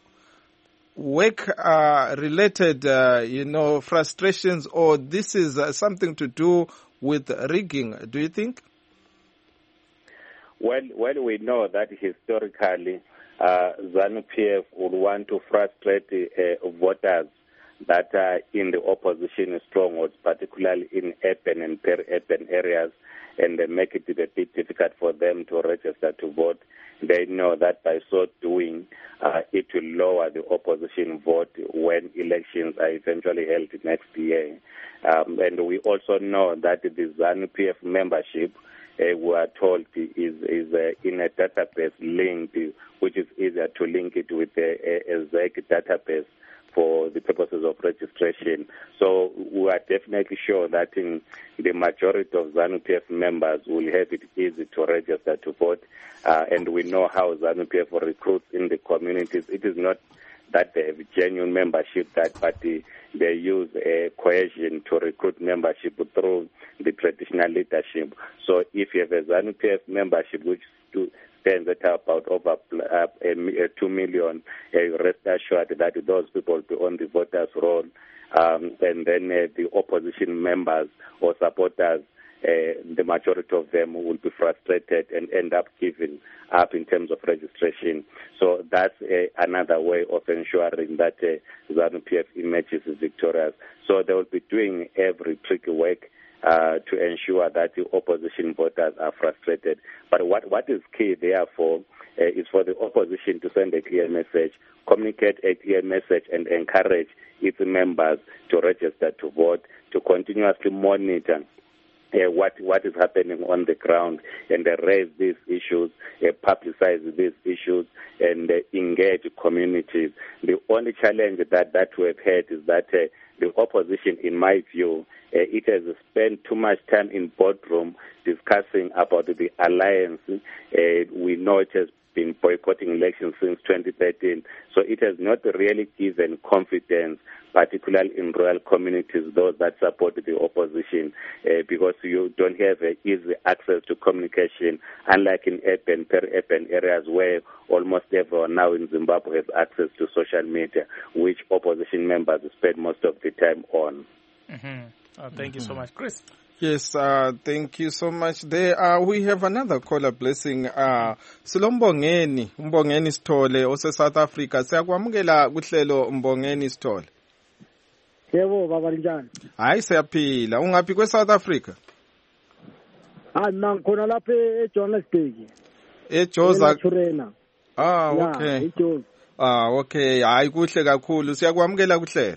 work-related, uh, uh, you know, frustrations, or this is uh, something to do with rigging, do you think? Well, well, we know that historically uh, ZANU-P F would want to frustrate uh, voters that are in the opposition strongholds, particularly in urban and peri-urban areas, and uh, make it a bit difficult for them to register to vote. They know that by so doing, uh, it will lower the opposition vote when elections are eventually held next year. Um, and we also know that the ZANU-P F membership, uh, we are told, is, is uh, in a database linked, which is easier to link it with a, a, a Z E C database for the purposes of registration. So we are definitely sure that in the majority of ZANU-P F members will have it easy to register to vote. Uh, and we know how ZANU-P F recruits in the communities. It is not that they have genuine membership, that party, they use a coercion to recruit membership through the traditional leadership. So if you have a ZANU-P F membership, which to stands at about over uh, a, a two million, uh, rest assured that those people will be on the voters' roll, um, and then uh, the opposition members or supporters, uh, the majority of them will be frustrated and end up giving up in terms of registration. So that's uh, another way of ensuring that uh, ZANU-P F emerges victorious. So they will be doing every tricky work Uh, to ensure that the opposition voters are frustrated. But what, what is key, therefore, uh, is for the opposition to send a clear message, communicate a clear message, and encourage its members to register to vote, to continuously monitor Uh, what what is happening on the ground, and uh, raise these issues, uh, publicize these issues, and uh, engage communities. The only challenge that, that we've had is that uh, the opposition, in my view, uh, it has spent too much time in boardroom discussing about the alliance. Uh, we know it has been boycotting elections since twenty thirteen, so it has not really given confidence, particularly in rural communities, those that support the opposition, uh, because you don't have uh, easy access to communication, unlike in urban, peri-urban areas where almost everyone now in Zimbabwe has access to social media, which opposition members spend most of the time on. Mm-hmm. Uh, thank mm-hmm. you so much, Chris. Yes, uh, thank you so much. There, uh, we have another caller, Blessing. Uh, Silombongeni, Mbongeni Sithole, ose South Africa. Siyakwamukela kuhlelo Mbongeni Sithole. Yebo, baba njani? Hayi siyaphila. Ungaphi kwe South Africa? Ah, ngikhona lapha eJohannesburg. eJoza. eTurena. Ah, okay. eJoza. Ah, okay. Hayi kuhle kakhulu. Siyakwamukela kuhlelo.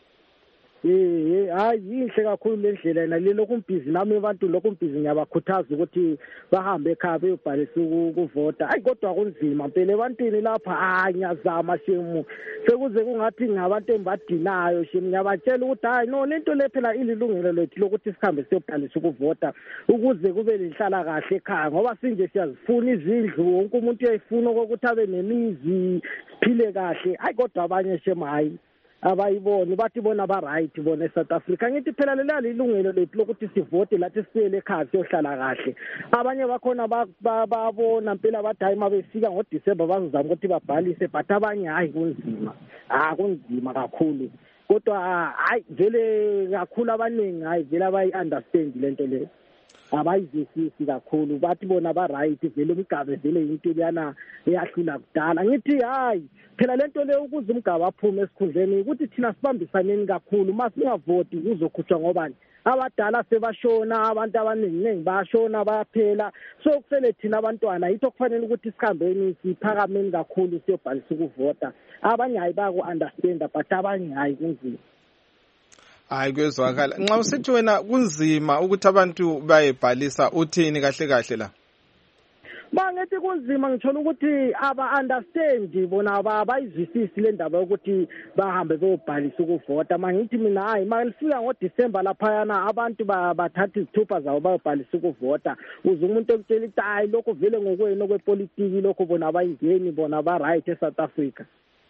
Eh, hayi inhle kakhulu lendlela yena lokhu mbhizi nami abantu lokhu mbhizi ngiyabakhuthaza ukuthi bahambe ekhaya beyobhalisa ukuvota. Hayi kodwa kunzima phela ebantwini lapha hayi ngiyazama shemu. Sekuze kungathi ngabantu embadinayo shemu ngiyabatshela ukuthi hayi no lento le phela ililungelo lethu lokuthi sikhambe siyobhalisa ukuvota ukuze kube lenhlala kahle ekhaya ngoba sinje siyazifuna izindlu wonke umuntu uyayifuna ukuthi abe nemizi siphile kahle. Hayi kodwa abanye shemu hayi abayiboni bathi bona ba right bona eSouth Africa ngithi phela leli ilungelo lethu lokuthi sivote lathi siyele ekhaya siyohlala kahle. Abanye bakhona babona impela bathi hayi mabefika ngoDisemba bazozama ukuthi babhalise but abanye hayi kunzima. Ah kunzima kakhulu kodwa hayi vele kakhulu abaningi hayi vele abayi understand lento le abayizwisisi kakhulu bathi bona ba right vele umgabe vele into yana eyahlula kudala. Ngithi hayi phela lento le ukuze umgaba aphume esikhundleni ukuthi thina sibambisaneni kakhulu masingavoti kuzokhutshwa ngobani abadala sebashona abantu abaningi ningi bashona bayaphela so kusele thina abantwana yitho kufanele ukuthi sikhambeni siphakameni kakhulu siyobhalisa ukuvota. Abanye hayi baku understand but abanye hayi kunzima. Hayi kwezwakala. Nxa usithi wena kunzima ukuthi abantu bayebhalisa uthini kahle kahle la? Mangithi kunzima ngithola ukuthi aba understand bona abayizwisisi le ndaba ukuthi bahambe beyobhalisa ukuvota. Mangithi mina hayi malifika ngoDisemba lapha yana abantu bathatha izithupha zawo bayobhalisa ukuvota. Uze umuntu ekutshela ukuthi hayi lokho vele ngokwenu kwepolitiki lokho bona abayingeni bona ba right eSouth Africa.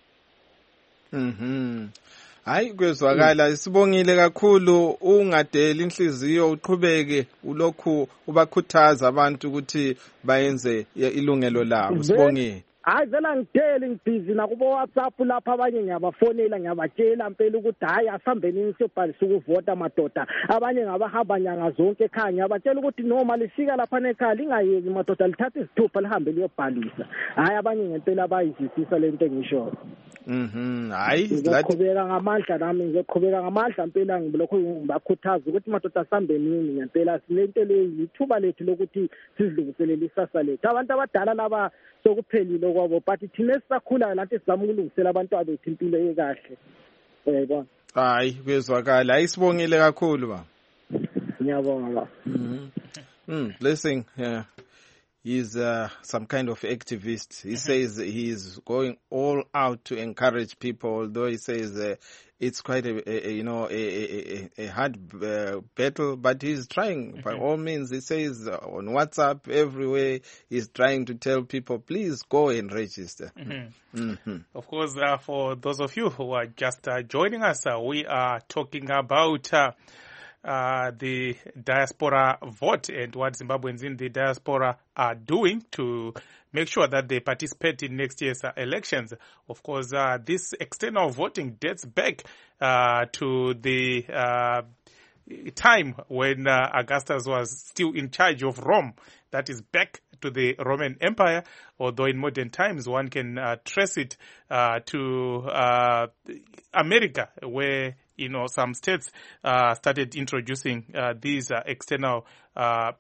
Mhm. Hayi kwezwakala sibongile kakhulu ungadeli inhliziyo uqhubeke ulokhu ubakhuthaza abantu ukuthi bayenze ilungelo labo. Sibongile. Hayi vela ngideli ngibhizi nakubo WhatsApp lapha abanye ngiyabafonela ngiyabatshela impela ukuthi hayi asihambeni siyobhalisa ukuvota madoda. Abanye ngabahamba nyanga zonke ekhaya ngiyabatshela ukuthi noma lifika lapha nekhaya lingayeki madoda lithatha izithupha lihambe liyobhalisa. Hayi abanye ngempela bayizwisisa lento engisho. Mhm. Hayi ngizoqhubeka ngamandla nami ngizoqhubeka ngamandla impela ngilokho ngibakhuthaza ukuthi madoda sihambe nini ngempela silento le yithuba lethu lokuthi sidluliselele isasa lethu. Abantu abadala laba sokuphelile kwabo but thina sisakhula nathi sizama ukulungisela abantwana bethu impilo ekahle. Yebo. Hayi kwezwakala ayisibongile kakhulu ba. Ngiyabonga. Mhm. Mm, Blessing. Yeah. He's uh, some kind of activist. He says he's going all out to encourage people, although he says uh, it's quite a, a you know a, a, a hard uh, battle, but he's trying mm-hmm. by all means. He says uh, on WhatsApp everywhere he's trying to tell people, please go and register. Mm-hmm. Mm-hmm. Of course, uh, for those of you who are just uh, joining us, uh, we are talking about uh, Uh, the diaspora vote and what Zimbabweans in the diaspora are doing to make sure that they participate in next year's uh, elections. Of course, uh, this external voting dates back uh, to the uh, time when uh, Augustus was still in charge of Rome. That is back to the Roman Empire, although in modern times one can uh, trace it uh, to uh, America, where you know, some states uh, started introducing uh, these uh, external uh,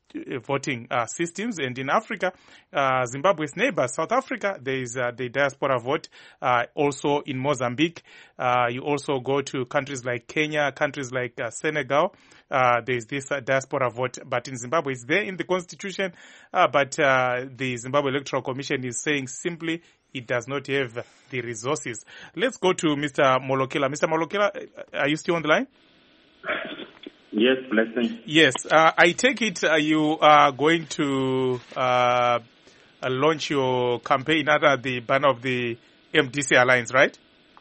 voting uh, systems. And in Africa, uh, Zimbabwe's neighbor, South Africa, there is uh, the diaspora vote. Uh, also in Mozambique, uh, you also go to countries like Kenya, countries like uh, Senegal. Uh, there is this uh, diaspora vote, but in Zimbabwe, it's there in the constitution. Uh, but uh, the Zimbabwe Electoral Commission is saying simply it does not have the resources. Let's go to Mister Molokela. Mister Molokela, are you still on the line? Yes, blessing. Yes, uh, I take it uh, you are going to uh, uh, launch your campaign under the banner of the M D C Alliance, right?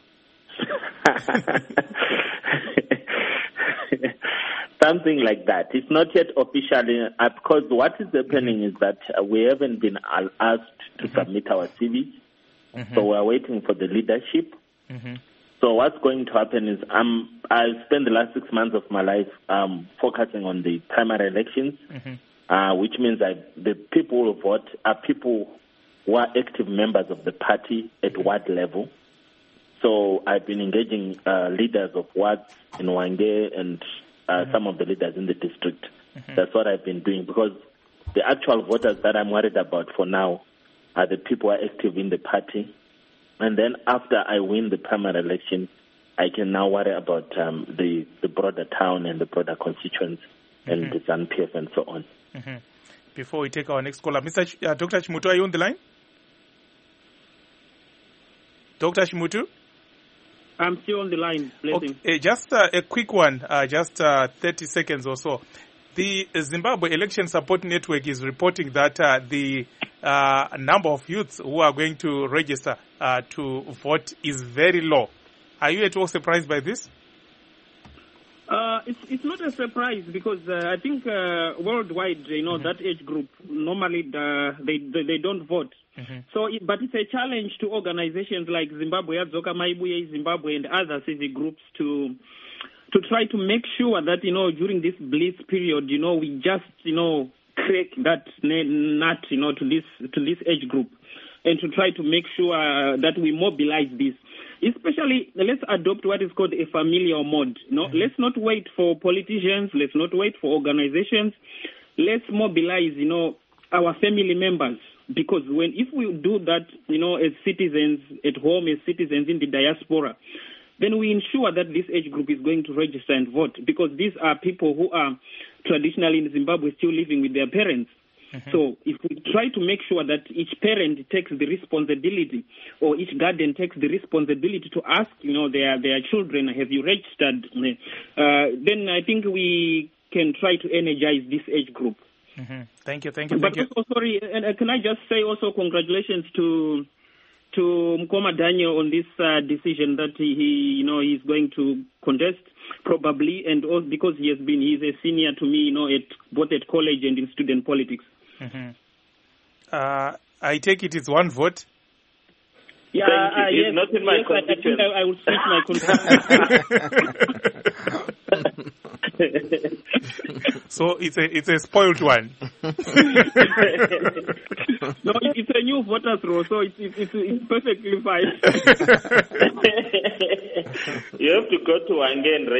Something like that. It's not yet officially, uh, because what is happening is that uh, we haven't been asked to mm-hmm. submit our C Vs, mm-hmm. so we're waiting for the leadership. Mm-hmm. So what's going to happen is um, I spent the last six months of my life um, focusing on the primary elections, mm-hmm. uh, which means that the people who vote are people who are active members of the party at ward level. So I've been engaging uh, leaders of wards in Hwange and uh, mm-hmm. some of the leaders in the district. Mm-hmm. That's what I've been doing, because the actual voters that I'm worried about for now are the people who are active in the party. And then after I win the primary election, I can now worry about um, the, the broader town and the broader constituents mm-hmm. and the ZANU P F and so on. Mm-hmm. Before we take our next caller, Mister Ch- uh, Doctor Chimutu, are you on the line? Doctor Chimutu? I'm still on the line. Okay, uh, just uh, a quick one, uh, just uh, thirty seconds or so. The Zimbabwe Election Support Network is reporting that uh, the uh, number of youths who are going to register uh, to vote is very low. Are you at all surprised by this? Uh, it's it's not a surprise, because uh, I think uh, worldwide, you know, mm-hmm. that age group normally the, they, they they don't vote. Mm-hmm. So, it, but it's a challenge to organizations like Zimbabwe Adzoka Maibuye Zimbabwe and other civic groups to to try to make sure that, you know, during this blitz period, you know, we just, you know, crack that nut, you know, to this to this age group, and to try to make sure uh, that we mobilize this. Especially, let's adopt what is called a familial mode. You know, mm-hmm. let's not wait for politicians. Let's not wait for organizations. Let's mobilize, you know, our family members. Because when if we do that, you know, as citizens at home, as citizens in the diaspora, then we ensure that this age group is going to register and vote. Because these are people who are traditionally in Zimbabwe still living with their parents. Mm-hmm. So if we try to make sure that each parent takes the responsibility, or each guardian takes the responsibility to ask, you know, their their children, have you registered? Uh, then I think we can try to energize this age group. Mm-hmm. Thank you, thank you, but thank you. Also, sorry, and uh, can I just say also congratulations to to Mkoma Daniel on this uh, decision that he, he, you know, he's going to contest. Probably, and also because he has been, he's a senior to me, you know, at both at college and in student politics. Mm-hmm. Uh, I take it it's one vote. Yeah, uh, yes, not in my yes, I, I think I, I will switch my contact. So it's a it's a spoiled one. No, it's a new voters roll, so it's it's, it's, it's perfectly fine. You have to go to Hwange and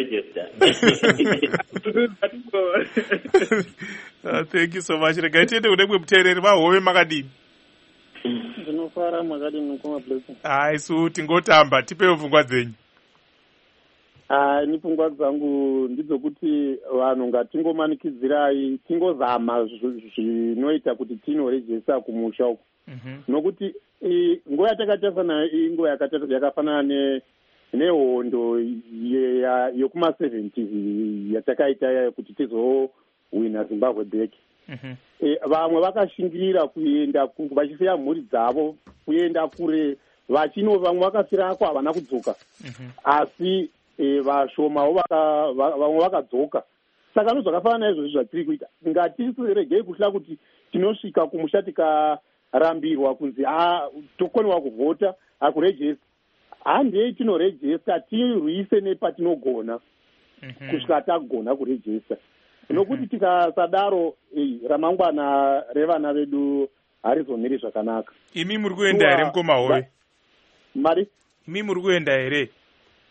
register. uh, thank you so much. Regaitete unekwe muteereri vahove makadini. Ndinofara makadini Mukoma Blessing. Hai su tingotamba tipewo pfungwa dzenyu. Ah, ni pfungwa dzangu ndidzokuti vanhu ngatingomanikidzirai tingozama zvinoita kuti tinorejesa kumusha uku. Nokuti nguva yatakatarisana inguva yakafanana nehondo yekuma-seventies yatakaita kuti tizowina Zimbabwe back. Vamwe vakashingirira kuenda vachisiya mhuri dzavo kuenda kure vachino vamwe vakafira ako havana kudzoka asi vashomawo vamwe vakadzoka. Saka nozvakafanana naizvozvo zvatiri kuita, ngatiregei kuhla kuti tinosvika kumusha tikarambirwa kunzi tokoniwa kuvhota hakurejesta. Handei tinorejesta tirwise nepatinogona kusvika tagona kurejesta, nokuti tikasadaro ramangwana revana vedu harizomiri zvakanaka. Imi muri kuenda here Mukoma Hove? Mari? Imi muri kuenda here?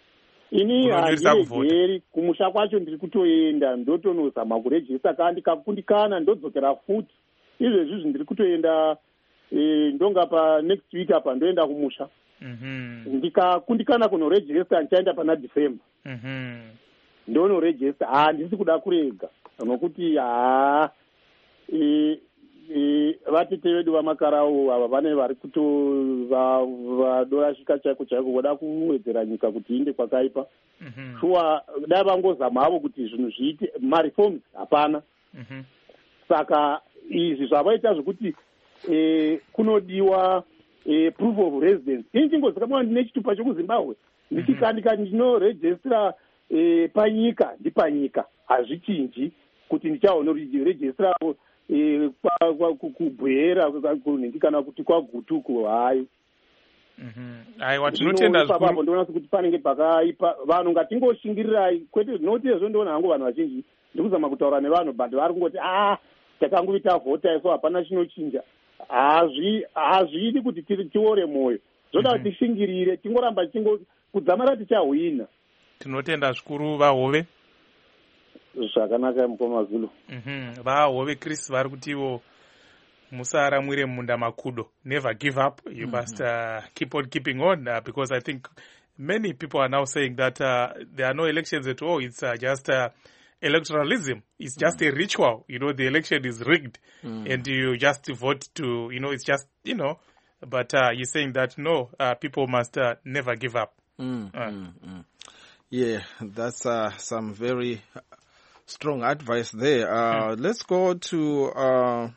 ini handiregeri kumusha kwacho ndiri kutoenda ndotonozama kurejista kaa ndikakundikana ndodzokera futi izvezvizvi ndiri kutoenda e, ndonga pa next week apa ndoenda kumusha mm-hmm. ndikakundikana kunorejista ndichaenda pana December mm-hmm. ndonorejista handisi kuda kurega nokuti haa e, e, vatete vedu vamakarau ava vane vari kuto vadorashika chaiko chaiko voda kuwedzera nyika kuti inde kwakaipa mm-hmm. shuwa dai vangozama havo kuti zvinhu zviite mareforms hapana mm-hmm. saka izvi zvavaita zvokuti e, kunodiwa e, proof of residence ini chingozikamwa ndine chitupa chokuzimbabwe ndichikandika ndinorejistira e, panyika ndipanyika hazvichinji kuti ndichaonorejistira e, kubwera kunhingi kana kuti kwagutuku hayi aiwa tinotenda zvikuru ndoona kuti panenge pakaipa vanhu ngatingoshingirirai kwete zvinoti izvo ndiona hangu vanhu vazhinji ndikuzama kutaura nevanhu but vari kungoti ah takangovita vhota iso hapana chinochinja hazvidi kuti tiore mwoyo zvoda kuti tishingirire tingoramba tingo kudzamara tichahwina. Tinotenda zvikuru vahove zvakanaka mukoma Zulu vahove Chris vari kutiwo musaramwire munda makudo, never give up, you mm-hmm. must uh, keep on keeping on uh, because I think many people are now saying that uh, there are no elections at all. It's uh, just uh, electoralism. It's just mm. a ritual. You know, the election is rigged mm. and you just vote to, you know, it's just, you know, but uh, you're saying that no, uh, people must uh, never give up. Mm, uh. mm, mm. Yeah, that's uh, some very strong advice there. Uh, mm. Let's go to... Uh,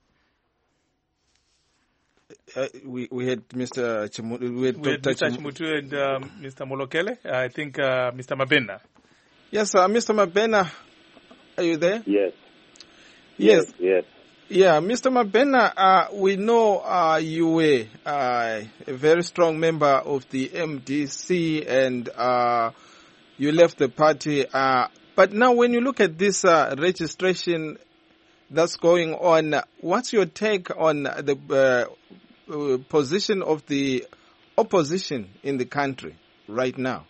Uh, we we had Mister Chimutu, we had we had Mister Chimutu and um, Mister Molokele. Uh, I think uh, Mister Mabena. Yes, uh, Mister Mabena, are you there? Yes. Yes. Yes. yes. Yeah, Mister Mabena, uh, we know uh, you were uh, a very strong member of the M D C and uh, you left the party. Uh, but now when you look at this uh, registration that's going on, what's your take on the uh, Uh, position of the opposition in the country right now?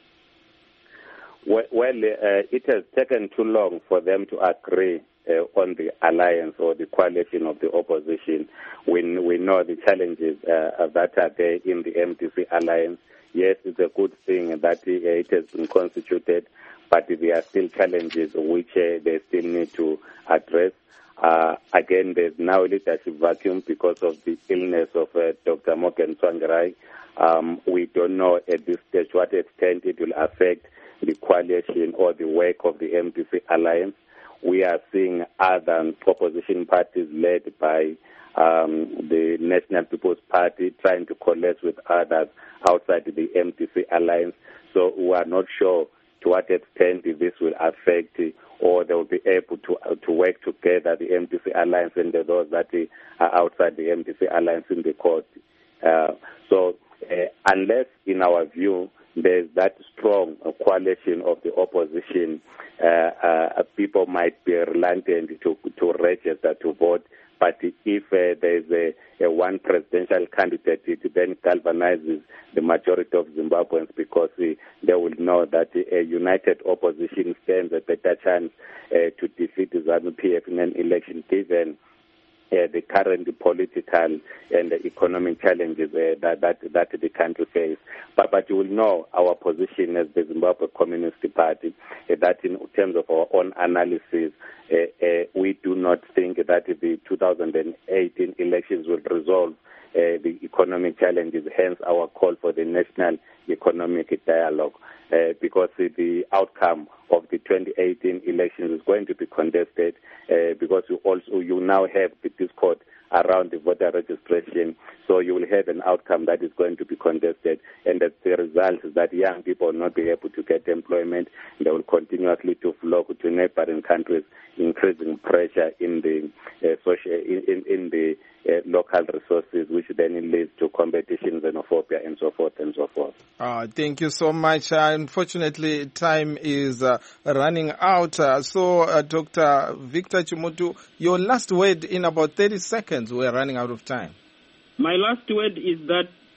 Well, well uh, it has taken too long for them to agree uh, on the alliance or the coalition of the opposition. We, we know the challenges uh, that are there in the M D C alliance. Yes, it's a good thing that it has been constituted, but there are still challenges which uh, they still need to address. Uh, again, there's now a leadership vacuum because of the illness of uh, Doctor Morgan Tsvangirai. Um, we don't know at this stage what extent it will affect the coalition or the work of the M D C alliance. We are seeing other opposition parties led by um, the National People's Party trying to coalesce with others outside the M D C alliance. So we are not sure to what extent this will affect or they will be able to uh, to work together, the M D C alliance and those that are outside the M D C alliance in the court. Uh, so uh, unless, in our view, there's that strong uh, coalition of the opposition, uh, uh, people might be reluctant to, to register to vote. But if uh, there's a, a one presidential candidate, it then galvanizes the majority of Zimbabweans because uh, they will know that a united opposition stands a better chance uh, to defeat the ZANU-P F in an election, given uh, the current political and economic challenges uh, that, that that the country faces. But, but you will know our position as the Zimbabwe Communist Party, uh, that in terms of our own analysis, Uh, uh, we do not think that the two thousand eighteen elections will resolve uh, the economic challenges, hence our call for the national economic dialogue, uh, because the outcome of the twenty eighteen elections is going to be contested, uh, because you also you now have the discord around the voter registration, so you will have an outcome that is going to be contested, and as the result is that young people will not be able to get employment. They will continuously to flock to neighboring countries, increasing pressure in the uh, social in, in, in the uh, local resources, which then leads to competition, xenophobia, and so forth and so forth. Uh, thank you so much. Uh, unfortunately, time is uh, running out. Uh, so, uh, Doctor Victor Chimutu, your last word in about thirty seconds. We're running out of time. My last word is that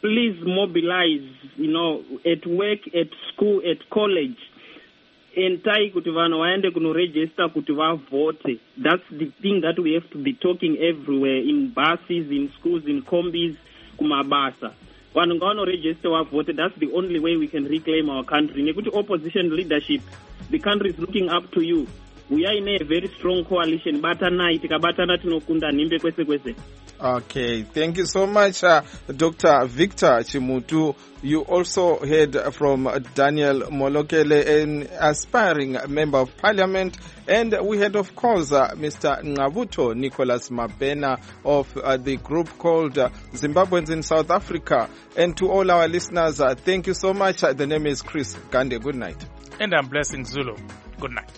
please mobilize, you know, at work, at school, at college. Entai kuti vanhu vaende kunoregister kuti vavote. That's the thing that we have to be talking everywhere, in buses, in schools, in combis, kumabasa. Vanhu ngavanoregister vavote. That's the only way we can reclaim our country. Nekuti opposition leadership, the country is looking up to you. We are in a very strong coalition. Batanai, tikabatana tinokunda nimbe kwese kwese. Okay, thank you so much, uh, Doctor Victor Chimutu. You also heard from Daniel Molokele, an aspiring member of parliament. And we had, of course, uh, Mister Ngavuto Nicholas Mabena of uh, the group called uh, Zimbabweans in South Africa. And to all our listeners, uh, thank you so much. Uh, the name is Chris Gande. Good night. And I'm Blessing Zulu. Good night.